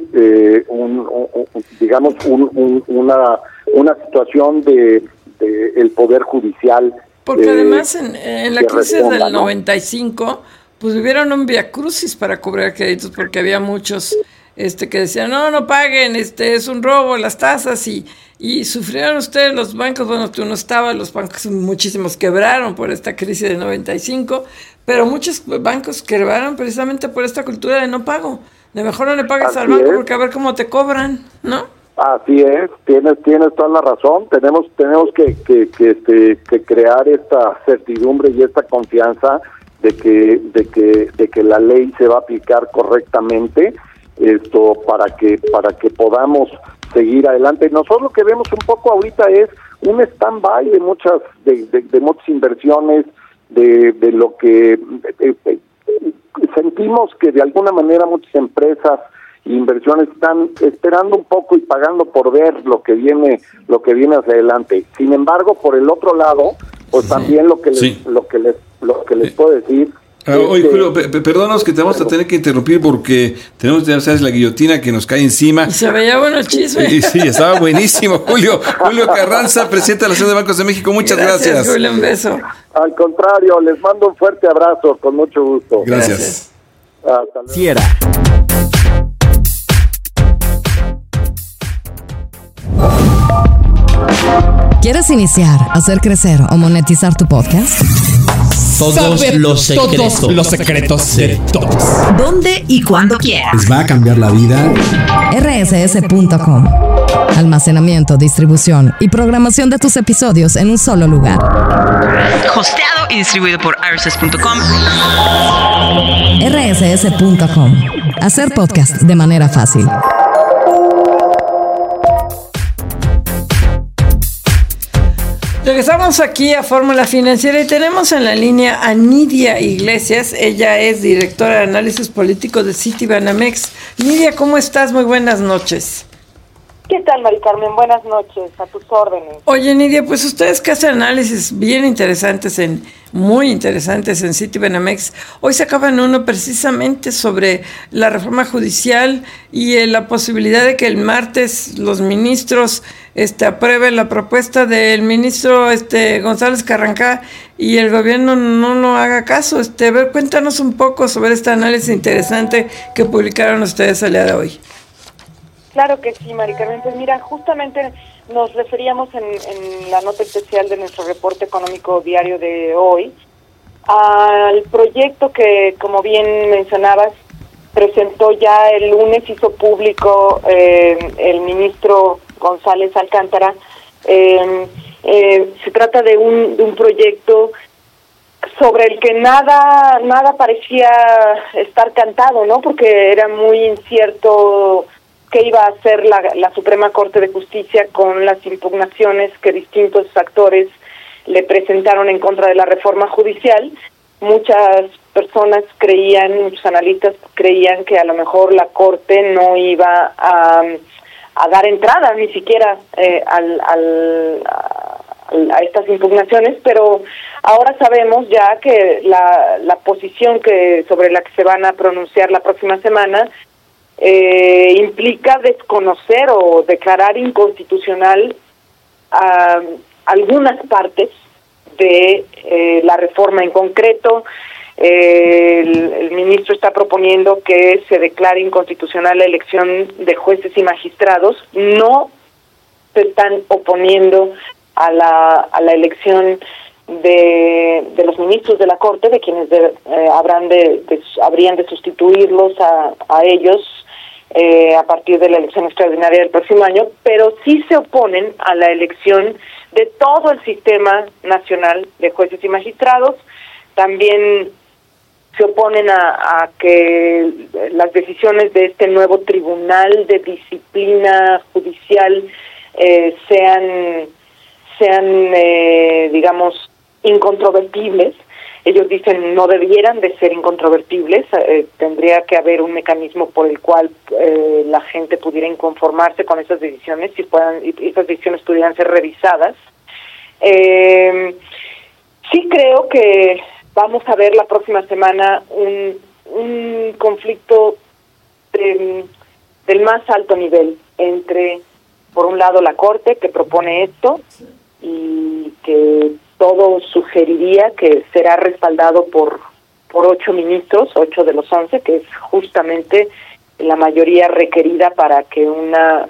situación de el poder judicial. Porque además en la crisis del 95, pues vivieron un viacrucis para cobrar créditos, porque había muchos que decían, no paguen, es un robo las tasas, y sufrieron ustedes los bancos. Bueno, tú no estabas, los bancos muchísimos quebraron por esta crisis del 95, pero muchos bancos quebraron precisamente por esta cultura de no pago. De mejor no le pagues al banco, porque a ver cómo te cobran, ¿no? Así es, tienes toda la razón. Tenemos que crear esta certidumbre y esta confianza de que la ley se va a aplicar correctamente, para que podamos seguir adelante. Nosotros lo que vemos un poco ahorita es un stand-by de muchas inversiones, de lo que sentimos que de alguna manera muchas empresas e inversiones están esperando un poco y pagando por ver lo que viene hacia adelante. Sin embargo, por el otro lado, pues también lo que les puedo decir. Oye, Julio, perdónanos que te vamos a tener que interrumpir porque tenemos, ya sabes, la guillotina que nos cae encima. Se veía bueno el chisme. Sí, estaba buenísimo. Julio Carranza, presidente de la Asociación de Bancos de México, muchas gracias. Julio, un beso. Al contrario, les mando un fuerte abrazo, con mucho gusto. Gracias. Hasta luego. Ciera. ¿Quieres iniciar, hacer crecer o monetizar tu podcast? Todos los secretos de todos. ¿Dónde y cuándo quieras? Les va a cambiar la vida. rss.com. Almacenamiento, distribución y programación de tus episodios en un solo lugar. Hosteado y distribuido por rss.com. rss.com. Hacer podcast de manera fácil. Regresamos aquí a Fórmula Financiera y tenemos en la línea a Nidia Iglesias. Ella es directora de análisis político de Citibanamex. Nidia, ¿cómo estás? Muy buenas noches. ¿Qué tal, Mari Carmen? Buenas noches, a tus órdenes. Oye, Nidia, pues ustedes que hacen análisis bien interesantes, muy interesantes en Citibanamex, hoy sacaban uno precisamente sobre la reforma judicial y la posibilidad de que el martes los ministros aprueben la propuesta del ministro González Carrancá y el gobierno no lo haga caso. A ver, cuéntanos un poco sobre este análisis interesante que publicaron ustedes el día de hoy. Claro que sí, Mari Carmen. Pues mira, justamente nos referíamos en la nota especial de nuestro reporte económico diario de hoy al proyecto que, como bien mencionabas, presentó ya el lunes, hizo público el ministro González Alcántara. Se trata de un proyecto sobre el que nada parecía estar cantado, ¿no? Porque era muy incierto qué iba a hacer la Suprema Corte de Justicia con las impugnaciones que distintos actores le presentaron en contra de la reforma judicial. Muchas personas muchos analistas creían que a lo mejor la Corte no iba a dar entrada ni siquiera a estas impugnaciones, pero ahora sabemos ya que la posición sobre la que se van a pronunciar la próxima semana implica desconocer o declarar inconstitucional algunas partes de la reforma. En concreto, el ministro está proponiendo que se declare inconstitucional la elección de jueces y magistrados. No se están oponiendo a la elección de los ministros de la Corte, de quienes habrían de sustituirlos a ellos a partir de la elección extraordinaria del próximo año, pero sí se oponen a la elección de todo el sistema nacional de jueces y magistrados. También se oponen a que las decisiones de este nuevo Tribunal de Disciplina Judicial sean digamos, incontrovertibles. Ellos dicen no debieran de ser incontrovertibles, tendría que haber un mecanismo por el cual la gente pudiera inconformarse con esas decisiones y esas decisiones pudieran ser revisadas. Sí creo que vamos a ver la próxima semana un conflicto del más alto nivel entre, por un lado, la Corte, que propone esto y que todo sugeriría que será respaldado por 8 ministros, 8 de los 11, que es justamente la mayoría requerida para que una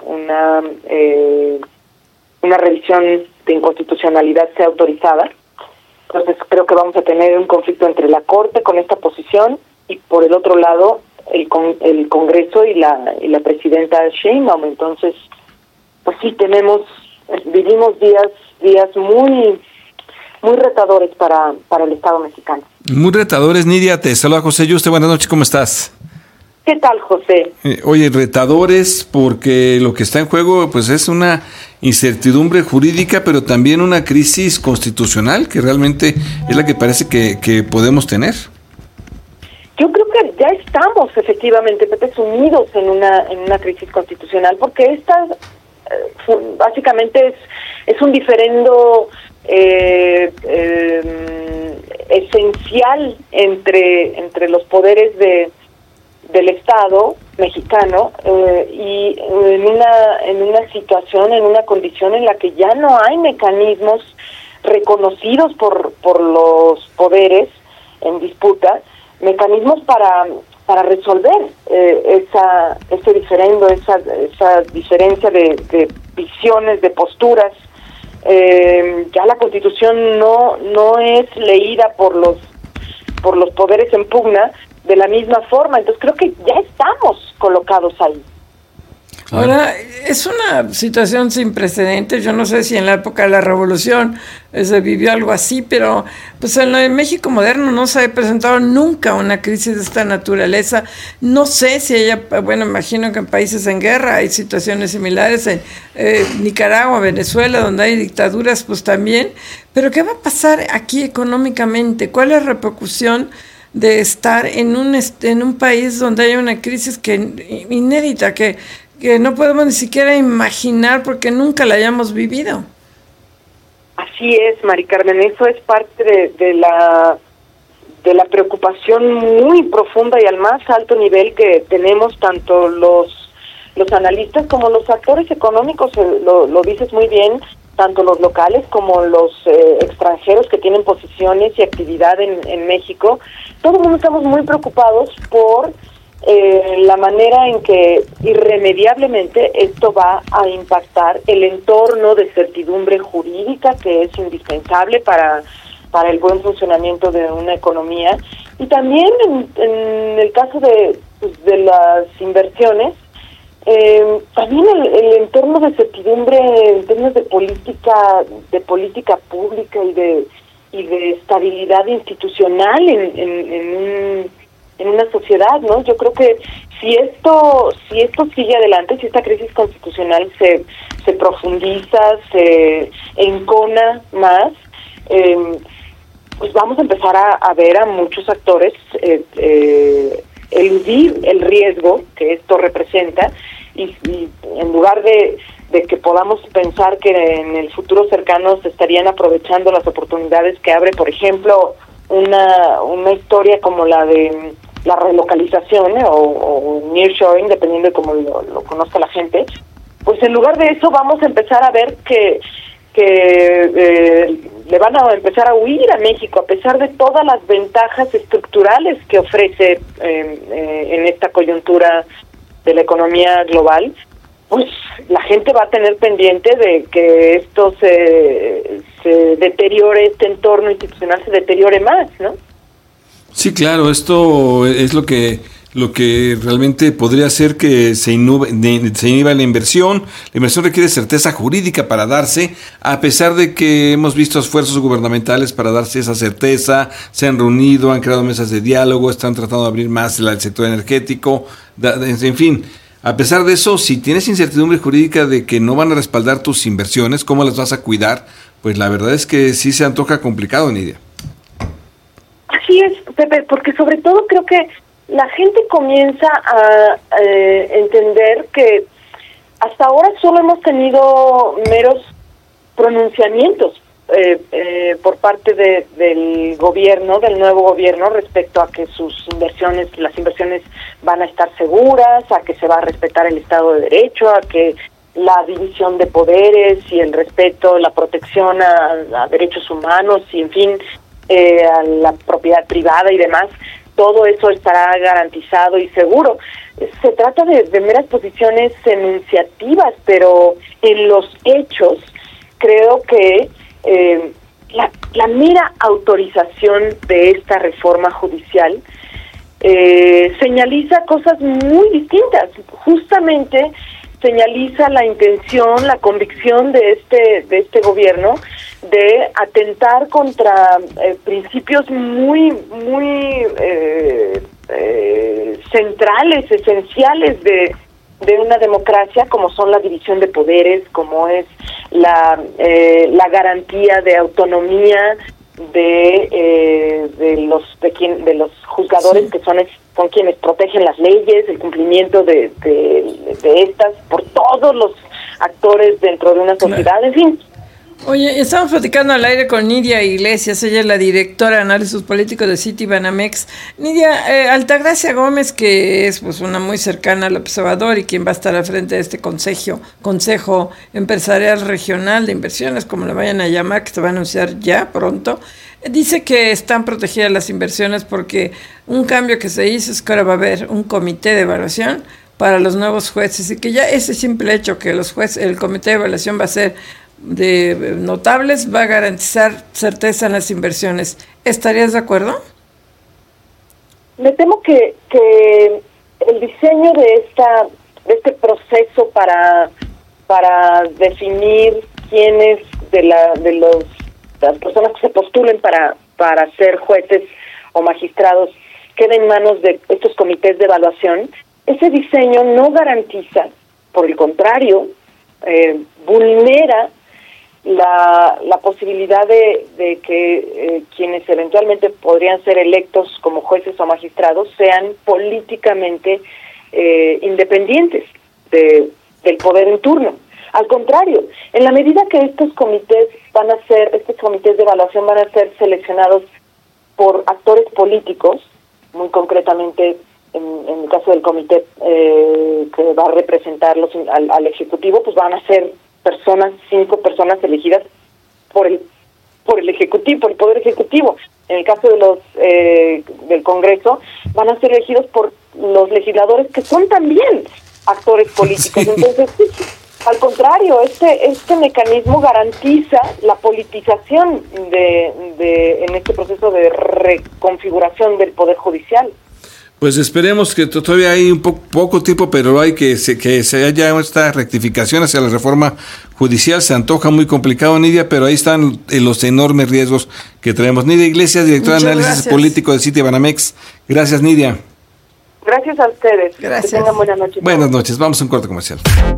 revisión de inconstitucionalidad sea autorizada. Entonces creo que vamos a tener un conflicto entre la Corte con esta posición y por el otro lado el Congreso y la presidenta Sheinbaum. Entonces, pues sí, vivimos días muy retadores para el Estado mexicano. Muy retadores. Nidia, te saluda José Yuste. Buenas noches, ¿cómo estás? ¿Qué tal, José? Oye, retadores, porque lo que está en juego pues es una incertidumbre jurídica, pero también una crisis constitucional, que realmente es la que parece que podemos tener. Yo creo que ya estamos efectivamente, Pepe, sumidos en una crisis constitucional, porque esta básicamente es un diferendo esencial entre los poderes del Estado mexicano y en una situación, en una condición en la que ya no hay mecanismos reconocidos por los poderes en disputa, mecanismos para resolver ese diferendo, esa diferencia de visiones, de posturas. Ya la Constitución no es leída por los poderes en pugna de la misma forma, entonces creo que ya estamos colocados ahí. Ahora, es una situación sin precedentes. Yo no sé si en la época de la Revolución se vivió algo así, pero pues en el México moderno no se ha presentado nunca una crisis de esta naturaleza. No sé si imagino que en países en guerra hay situaciones similares, en Nicaragua, Venezuela, donde hay dictaduras, pues también. Pero ¿qué va a pasar aquí económicamente? ¿Cuál es la repercusión de estar en un país donde hay una crisis inédita, que no podemos ni siquiera imaginar porque nunca la hayamos vivido? Así es, Mari Carmen, eso es parte de la preocupación muy profunda y al más alto nivel que tenemos tanto los analistas como los actores económicos, lo dices muy bien, tanto los locales como los extranjeros que tienen posiciones y actividad en México. Todo el mundo estamos muy preocupados por la manera en que irremediablemente esto va a impactar el entorno de certidumbre jurídica que es indispensable para el buen funcionamiento de una economía, y también en el caso de las inversiones, también el entorno de certidumbre en términos de política pública y de estabilidad institucional en una sociedad, ¿no? Yo creo que si esto sigue adelante, si esta crisis constitucional se profundiza, se encona más, pues vamos a empezar a ver a muchos actores eludir el riesgo que esto representa y en lugar de que podamos pensar que en el futuro cercano se estarían aprovechando las oportunidades que abre, por ejemplo, una historia como la de la relocalización o nearshoring, dependiendo de cómo lo conozca la gente, pues en lugar de eso vamos a empezar a ver que le van a empezar a huir a México, a pesar de todas las ventajas estructurales que ofrece en esta coyuntura de la economía global. Pues la gente va a tener pendiente de que esto se deteriore, este entorno institucional se deteriore más, ¿no? Sí, claro, esto es lo que realmente podría hacer que se inhiba la inversión. La inversión requiere certeza jurídica para darse, a pesar de que hemos visto esfuerzos gubernamentales para darse esa certeza, se han reunido, han creado mesas de diálogo, están tratando de abrir más el sector energético, en fin. A pesar de eso, si tienes incertidumbre jurídica de que no van a respaldar tus inversiones, ¿cómo las vas a cuidar? Pues la verdad es que sí se antoja complicado, Nidia. Así es, Pepe, porque sobre todo creo que la gente comienza a entender que hasta ahora solo hemos tenido meros pronunciamientos por parte del gobierno, del nuevo gobierno, respecto a que las inversiones van a estar seguras, a que se va a respetar el Estado de Derecho, a que la división de poderes y el respeto, la protección a derechos humanos y, en fin, a la propiedad privada y demás, todo eso estará garantizado y seguro. Se trata de meras posiciones enunciativas, pero en los hechos creo que la mera autorización de esta reforma judicial señaliza cosas muy distintas. Justamente señaliza la intención, la convicción de este gobierno de atentar contra principios muy centrales, esenciales de una democracia, como son la división de poderes, como es la garantía de autonomía de los juzgadores, que son quienes protegen las leyes, el cumplimiento de estas por todos los actores dentro de una sociedad, en fin. Oye, estamos platicando al aire con Nidia Iglesias, ella es la directora de análisis político de Citibanamex. Nidia, Altagracia Gómez, que es pues una muy cercana al observador y quien va a estar al frente de este Consejo Empresarial Regional de Inversiones, como le vayan a llamar, que se va a anunciar ya pronto, dice que están protegidas las inversiones porque un cambio que se hizo es que ahora va a haber un comité de evaluación para los nuevos jueces y que ya ese simple hecho que el comité de evaluación va a ser de notables, va a garantizar certeza en las inversiones. ¿Estarías de acuerdo? Me temo que el diseño de este proceso para definir quiénes de las personas que se postulen para ser jueces o magistrados queda en manos de estos comités de evaluación, ese diseño no garantiza, por el contrario, vulnera la posibilidad de que quienes eventualmente podrían ser electos como jueces o magistrados sean políticamente independientes del poder en turno. Al contrario, en la medida que estos comités de evaluación van a ser seleccionados por actores políticos, muy concretamente en el caso del comité que va a representarlos al Ejecutivo, pues van a ser 5 personas elegidas por el Ejecutivo, por el Poder Ejecutivo. En el caso de del Congreso, van a ser elegidos por los legisladores que son también actores políticos. Entonces, al contrario, este mecanismo garantiza la politización en este proceso de reconfiguración del Poder Judicial. Pues esperemos que todavía hay un poco tiempo, pero hay que se haya esta rectificación hacia la reforma judicial. Se antoja muy complicado, Nidia, pero ahí están los enormes riesgos que traemos. Nidia Iglesias, directora de análisis político de Citibanamex. Gracias, Nidia. Gracias a ustedes. Gracias. Que tengan buenas noches. Buenas noches. Vamos a un corte comercial.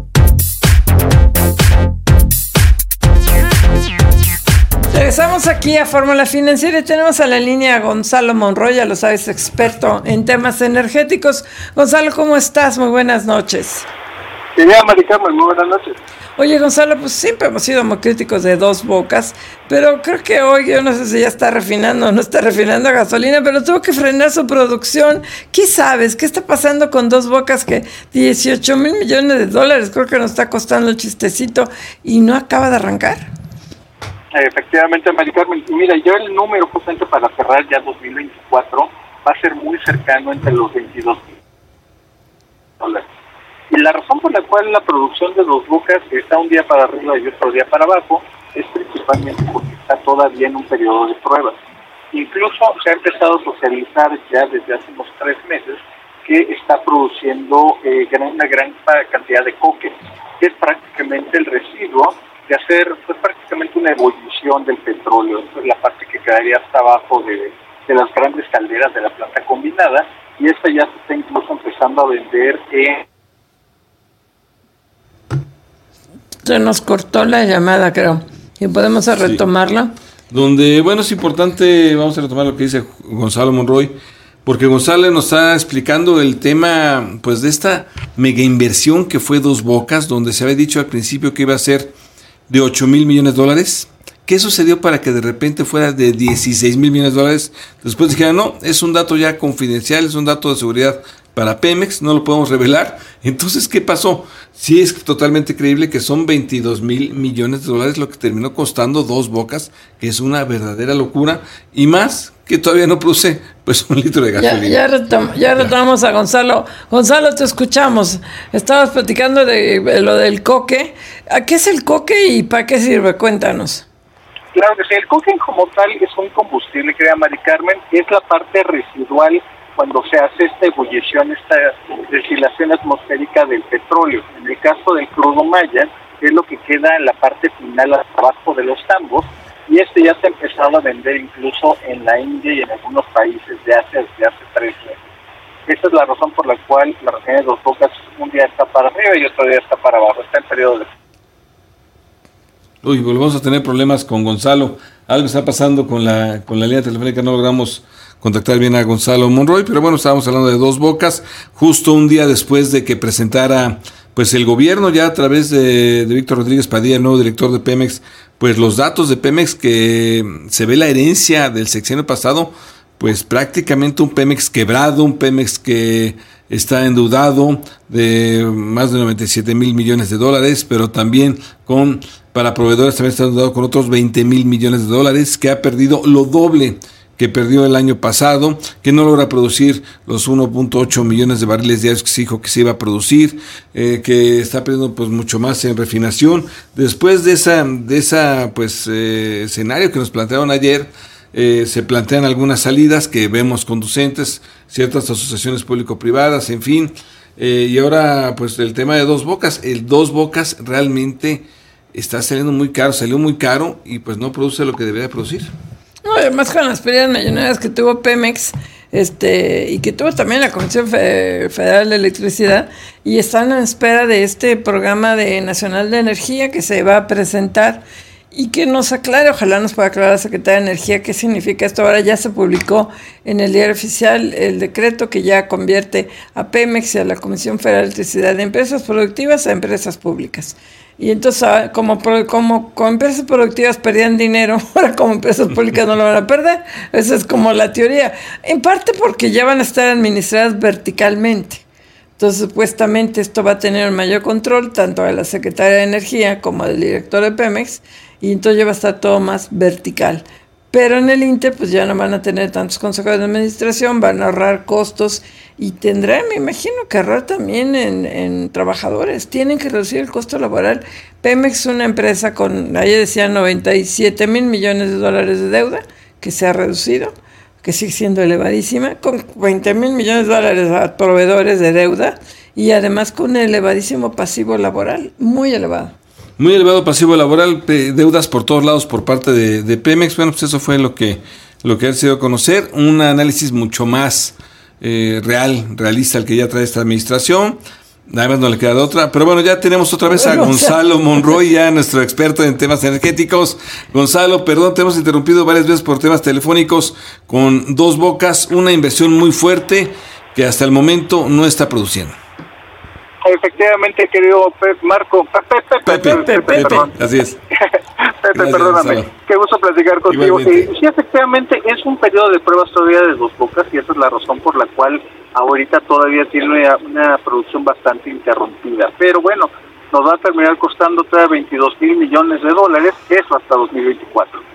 Regresamos aquí a Fórmula Financiera y tenemos a la línea a Gonzalo Monroy, ya lo sabes, experto en temas energéticos. Gonzalo, ¿cómo estás? Muy buenas noches. Maricarmen, muy buenas noches. Oye, Gonzalo, pues siempre hemos sido muy críticos de Dos Bocas, pero creo que hoy, yo no sé si ya está refinando o no está refinando gasolina, pero tuvo que frenar su producción. ¿Qué sabes? ¿Qué está pasando con Dos Bocas? Que 18,000 millones de dólares creo que nos está costando el chistecito y no acaba de arrancar. Efectivamente, Maricarmen. Mira, yo el número justamente para cerrar ya 2024 va a ser muy cercano entre los 22 dólares. Y la razón por la cual la producción de Dos Bocas está un día para arriba y otro día para abajo es principalmente porque está todavía en un periodo de pruebas. Incluso se ha empezado a socializar ya desde hace unos 3 meses que está produciendo una gran cantidad de coque, que es prácticamente el residuo de hacer prácticamente una ebullición del petróleo. Esa es la parte que quedaría hasta abajo de las grandes calderas de la planta combinada, y esta ya se está incluso empezando a vender Se nos cortó la llamada, creo. ¿Y podemos retomarla? Donde, bueno, es importante, vamos a retomar lo que dice Gonzalo Monroy, porque Gonzalo nos está explicando el tema, pues, de esta mega inversión que fue Dos Bocas, donde se había dicho al principio que iba a ser de 8,000 millones de dólares. ¿Qué sucedió para que de repente fuera de 16,000 millones de dólares? Después dijeron, no, es un dato ya confidencial, es un dato de seguridad para Pemex, no lo podemos revelar. Entonces, ¿qué pasó? Sí, es totalmente creíble que son 22,000 millones de dólares lo que terminó costando Dos Bocas, que es una verdadera locura, y más que todavía no produce pues 1 litro de gasolina. Ya retomamos a Gonzalo. Gonzalo, te escuchamos. Estabas platicando de lo del coque. ¿Qué es el coque y para qué sirve? Cuéntanos. Claro que sí, el coque como tal es un combustible, querida Maricarmen, es la parte residual cuando se hace esta ebullición, esta destilación atmosférica del petróleo. En el caso del crudo maya, es lo que queda en la parte final hasta abajo de los tambos, y ya se ha empezado a vender incluso en la India y en algunos países desde hace 3 meses. Esa es la razón por la cual la refinería de Dos Bocas un día está para arriba y otro día está para abajo, está en periodo de... Uy, volvemos a tener problemas con Gonzalo. Algo está pasando con la línea telefónica, no logramos contactar bien a Gonzalo Monroy, pero bueno, estábamos hablando de Dos Bocas, justo un día después de que presentara pues el gobierno ya a través de Víctor Rodríguez Padilla, el nuevo director de Pemex, pues los datos de Pemex, que se ve la herencia del sexenio pasado, pues prácticamente un Pemex quebrado, un Pemex que está endeudado de más de 97 mil millones de dólares, pero también para proveedores también está endeudado con otros 20 mil millones de dólares, que ha perdido lo doble que perdió el año pasado, que no logra producir los 1.8 millones de barriles diarios que se dijo que se iba a producir, que está perdiendo pues mucho más en refinación. Después de esa pues escenario que nos plantearon ayer, se plantean algunas salidas que vemos conducentes, ciertas asociaciones público-privadas, en fin, y ahora pues el tema de Dos Bocas. El Dos Bocas realmente está saliendo muy caro, salió muy caro y pues no produce lo que debería producir. No, además con las pérdidas millonarias que tuvo Pemex, y que tuvo también la Comisión Federal de Electricidad, y están en espera de este programa nacional de energía que se va a presentar y que nos aclare, ojalá nos pueda aclarar la Secretaría de Energía qué significa esto. Ahora ya se publicó en el Diario Oficial el decreto que ya convierte a Pemex y a la Comisión Federal de Electricidad de empresas productivas a empresas públicas. Y entonces, como empresas productivas perdían dinero, ahora como empresas públicas no lo van a perder. Esa es como la teoría. En parte porque ya van a estar administradas verticalmente. Entonces, supuestamente esto va a tener un mayor control, tanto de la Secretaría de Energía como del director de Pemex, y entonces ya va a estar todo más vertical. Pero en el Inter, pues ya no van a tener tantos consejos de administración, van a ahorrar costos y tendrán, me imagino, que ahorrar también en trabajadores. Tienen que reducir el costo laboral. Pemex es una empresa con, ayer decían, 97 mil millones de dólares de deuda, que se ha reducido, que sigue siendo elevadísima, con 20 mil millones de dólares a proveedores de deuda y además con un elevadísimo pasivo laboral, muy elevado. Muy elevado pasivo laboral, deudas por todos lados por parte de Pemex. Bueno, pues eso fue lo que ha sido conocer. Un análisis mucho más realista al que ya trae esta administración. Además no le queda de otra. Pero bueno, ya tenemos otra vez a Gonzalo Monroy, ya nuestro experto en temas energéticos. Gonzalo, perdón, te hemos interrumpido varias veces por temas telefónicos con Dos Bocas, una inversión muy fuerte que hasta el momento no está produciendo. Efectivamente, querido Pepe, así es. Pepe, perdóname, qué gusto platicar contigo. Sí, efectivamente, es un periodo de pruebas todavía de Dos Bocas y esa es la razón por la cual ahorita todavía tiene una producción bastante interrumpida. Pero bueno, nos va a terminar costando todavía 22 mil millones de dólares, eso hasta 2024.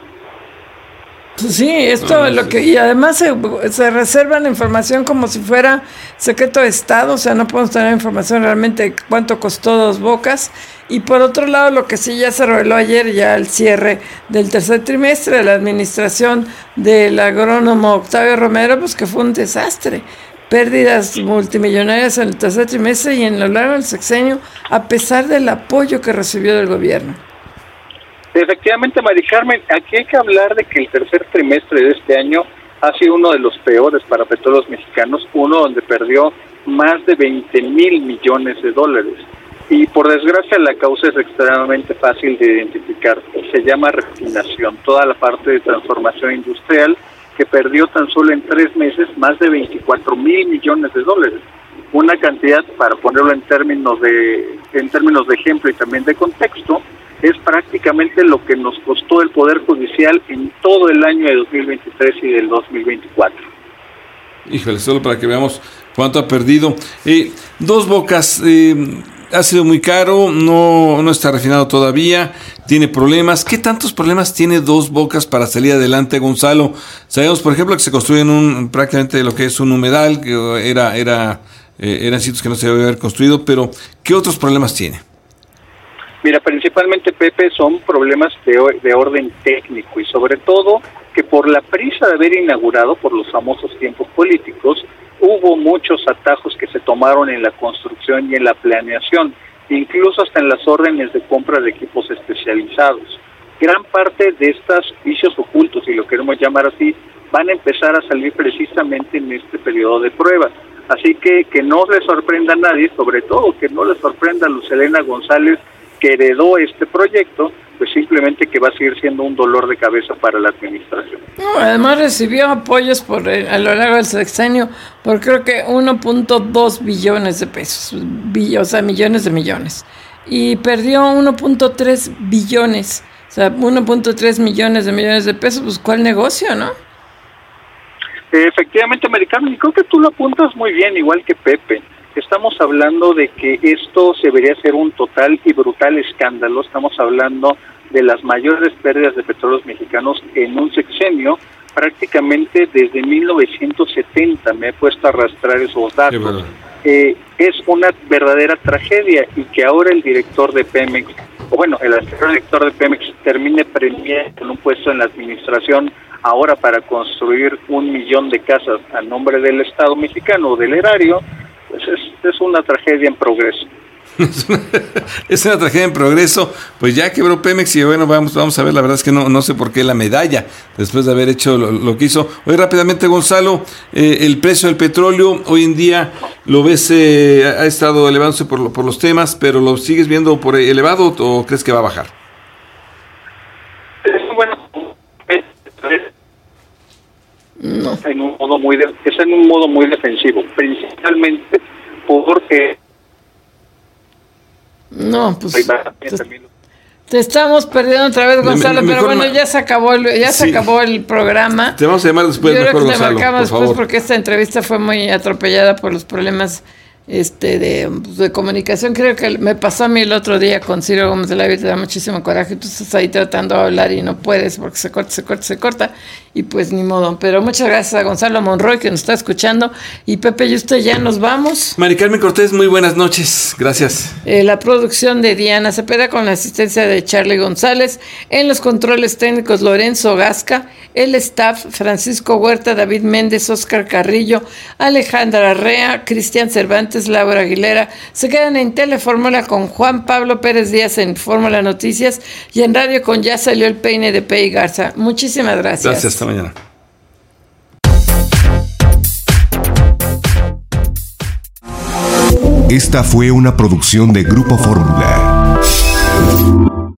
Sí, esto es lo que, y además se reservan información como si fuera secreto de Estado, o sea, no podemos tener información realmente de cuánto costó Dos Bocas. Y por otro lado, lo que sí ya se reveló ayer, ya al cierre del tercer trimestre de la administración del agrónomo Octavio Romero, pues que fue un desastre. Pérdidas multimillonarias en el tercer trimestre y en lo largo del sexenio, a pesar del apoyo que recibió del gobierno. Efectivamente, Mari Carmen, aquí hay que hablar de que el tercer trimestre de este año ha sido uno de los peores para petróleos mexicanos, uno donde perdió más de 20 mil millones de dólares. Y por desgracia la causa es extremadamente fácil de identificar. Se llama refinación, toda la parte de transformación industrial que perdió tan solo en 3 meses más de 24 mil millones de dólares. Una cantidad, para ponerlo en términos de ejemplo y también de contexto, es prácticamente lo que nos costó el Poder Judicial en todo el año de 2023 y del 2024. Híjole, solo para que veamos cuánto ha perdido. Dos Bocas ha sido muy caro, no está refinado todavía, tiene problemas. ¿Qué tantos problemas tiene Dos Bocas para salir adelante, Gonzalo? Sabemos, por ejemplo, que se construye en prácticamente lo que es un humedal, que eran sitios que no se debe haber construido, pero ¿qué otros problemas tiene? Mira, principalmente, Pepe, son problemas de orden técnico y sobre todo que por la prisa de haber inaugurado, por los famosos tiempos políticos, hubo muchos atajos que se tomaron en la construcción y en la planeación, incluso hasta en las órdenes de compra de equipos especializados. Gran parte de estos vicios ocultos, si lo queremos llamar así, van a empezar a salir precisamente en este periodo de pruebas. Así que no le sorprenda a nadie, sobre todo que no le sorprenda a Luz Helena González, que heredó este proyecto, pues simplemente que va a seguir siendo un dolor de cabeza para la administración. No, además recibió apoyos a lo largo del sexenio por creo que 1.2 billones de pesos, o sea, millones de millones. Y perdió 1.3 billones, o sea, 1.3 millones de pesos, pues ¿cuál negocio, no? Efectivamente, Americano, y creo que tú lo apuntas muy bien, igual que Pepe. Estamos hablando de que esto se debería ser un total y brutal escándalo. Estamos hablando de las mayores pérdidas de petróleos mexicanos en un sexenio, prácticamente desde 1970. Me he puesto a arrastrar esos datos. Es una verdadera tragedia, y que ahora el director de Pemex, o bueno, el anterior director de Pemex, termine premiando en un puesto en la administración ahora para construir 1 millón de casas a nombre del Estado mexicano o del erario, pues es una tragedia en progreso. Es una tragedia en progreso. Pues ya quebró Pemex y bueno, vamos a ver. La verdad es que no sé por qué la medalla después de haber hecho lo que hizo. Hoy rápidamente, Gonzalo, el precio del petróleo hoy en día lo ves, ha estado elevándose por los temas, pero ¿lo sigues viendo por elevado o crees que va a bajar? No. Es en un modo muy defensivo, principalmente porque te estamos perdiendo otra vez, Gonzalo, pero bueno, ya se acabó el programa. Te vamos a llamar después, yo mejor, creo que te Gonzalo, marcamos por después favor. porque esta entrevista fue muy atropellada por los problemas de comunicación. Creo que me pasó a mí el otro día con Ciro Gómez de la Vida, te da muchísimo coraje. Tú estás ahí tratando de hablar y no puedes porque se corta y pues ni modo. Pero muchas gracias a Gonzalo Monroy que nos está escuchando, y Pepe y usted ya nos vamos. Mari Carmen Cortés, muy buenas noches, gracias. La producción de Diana Cepeda con la asistencia de Charlie González, en los controles técnicos Lorenzo Gasca, el staff Francisco Huerta, David Méndez, Oscar Carrillo, Alejandra Arrea, Cristian Cervantes, Laura Aguilera. Se quedan en Telefórmula con Juan Pablo Pérez Díaz en Fórmula Noticias, y en radio con Ya Salió el Peine de Pei Garza. Muchísimas gracias. Gracias, hasta mañana. Esta fue una producción de Grupo Fórmula.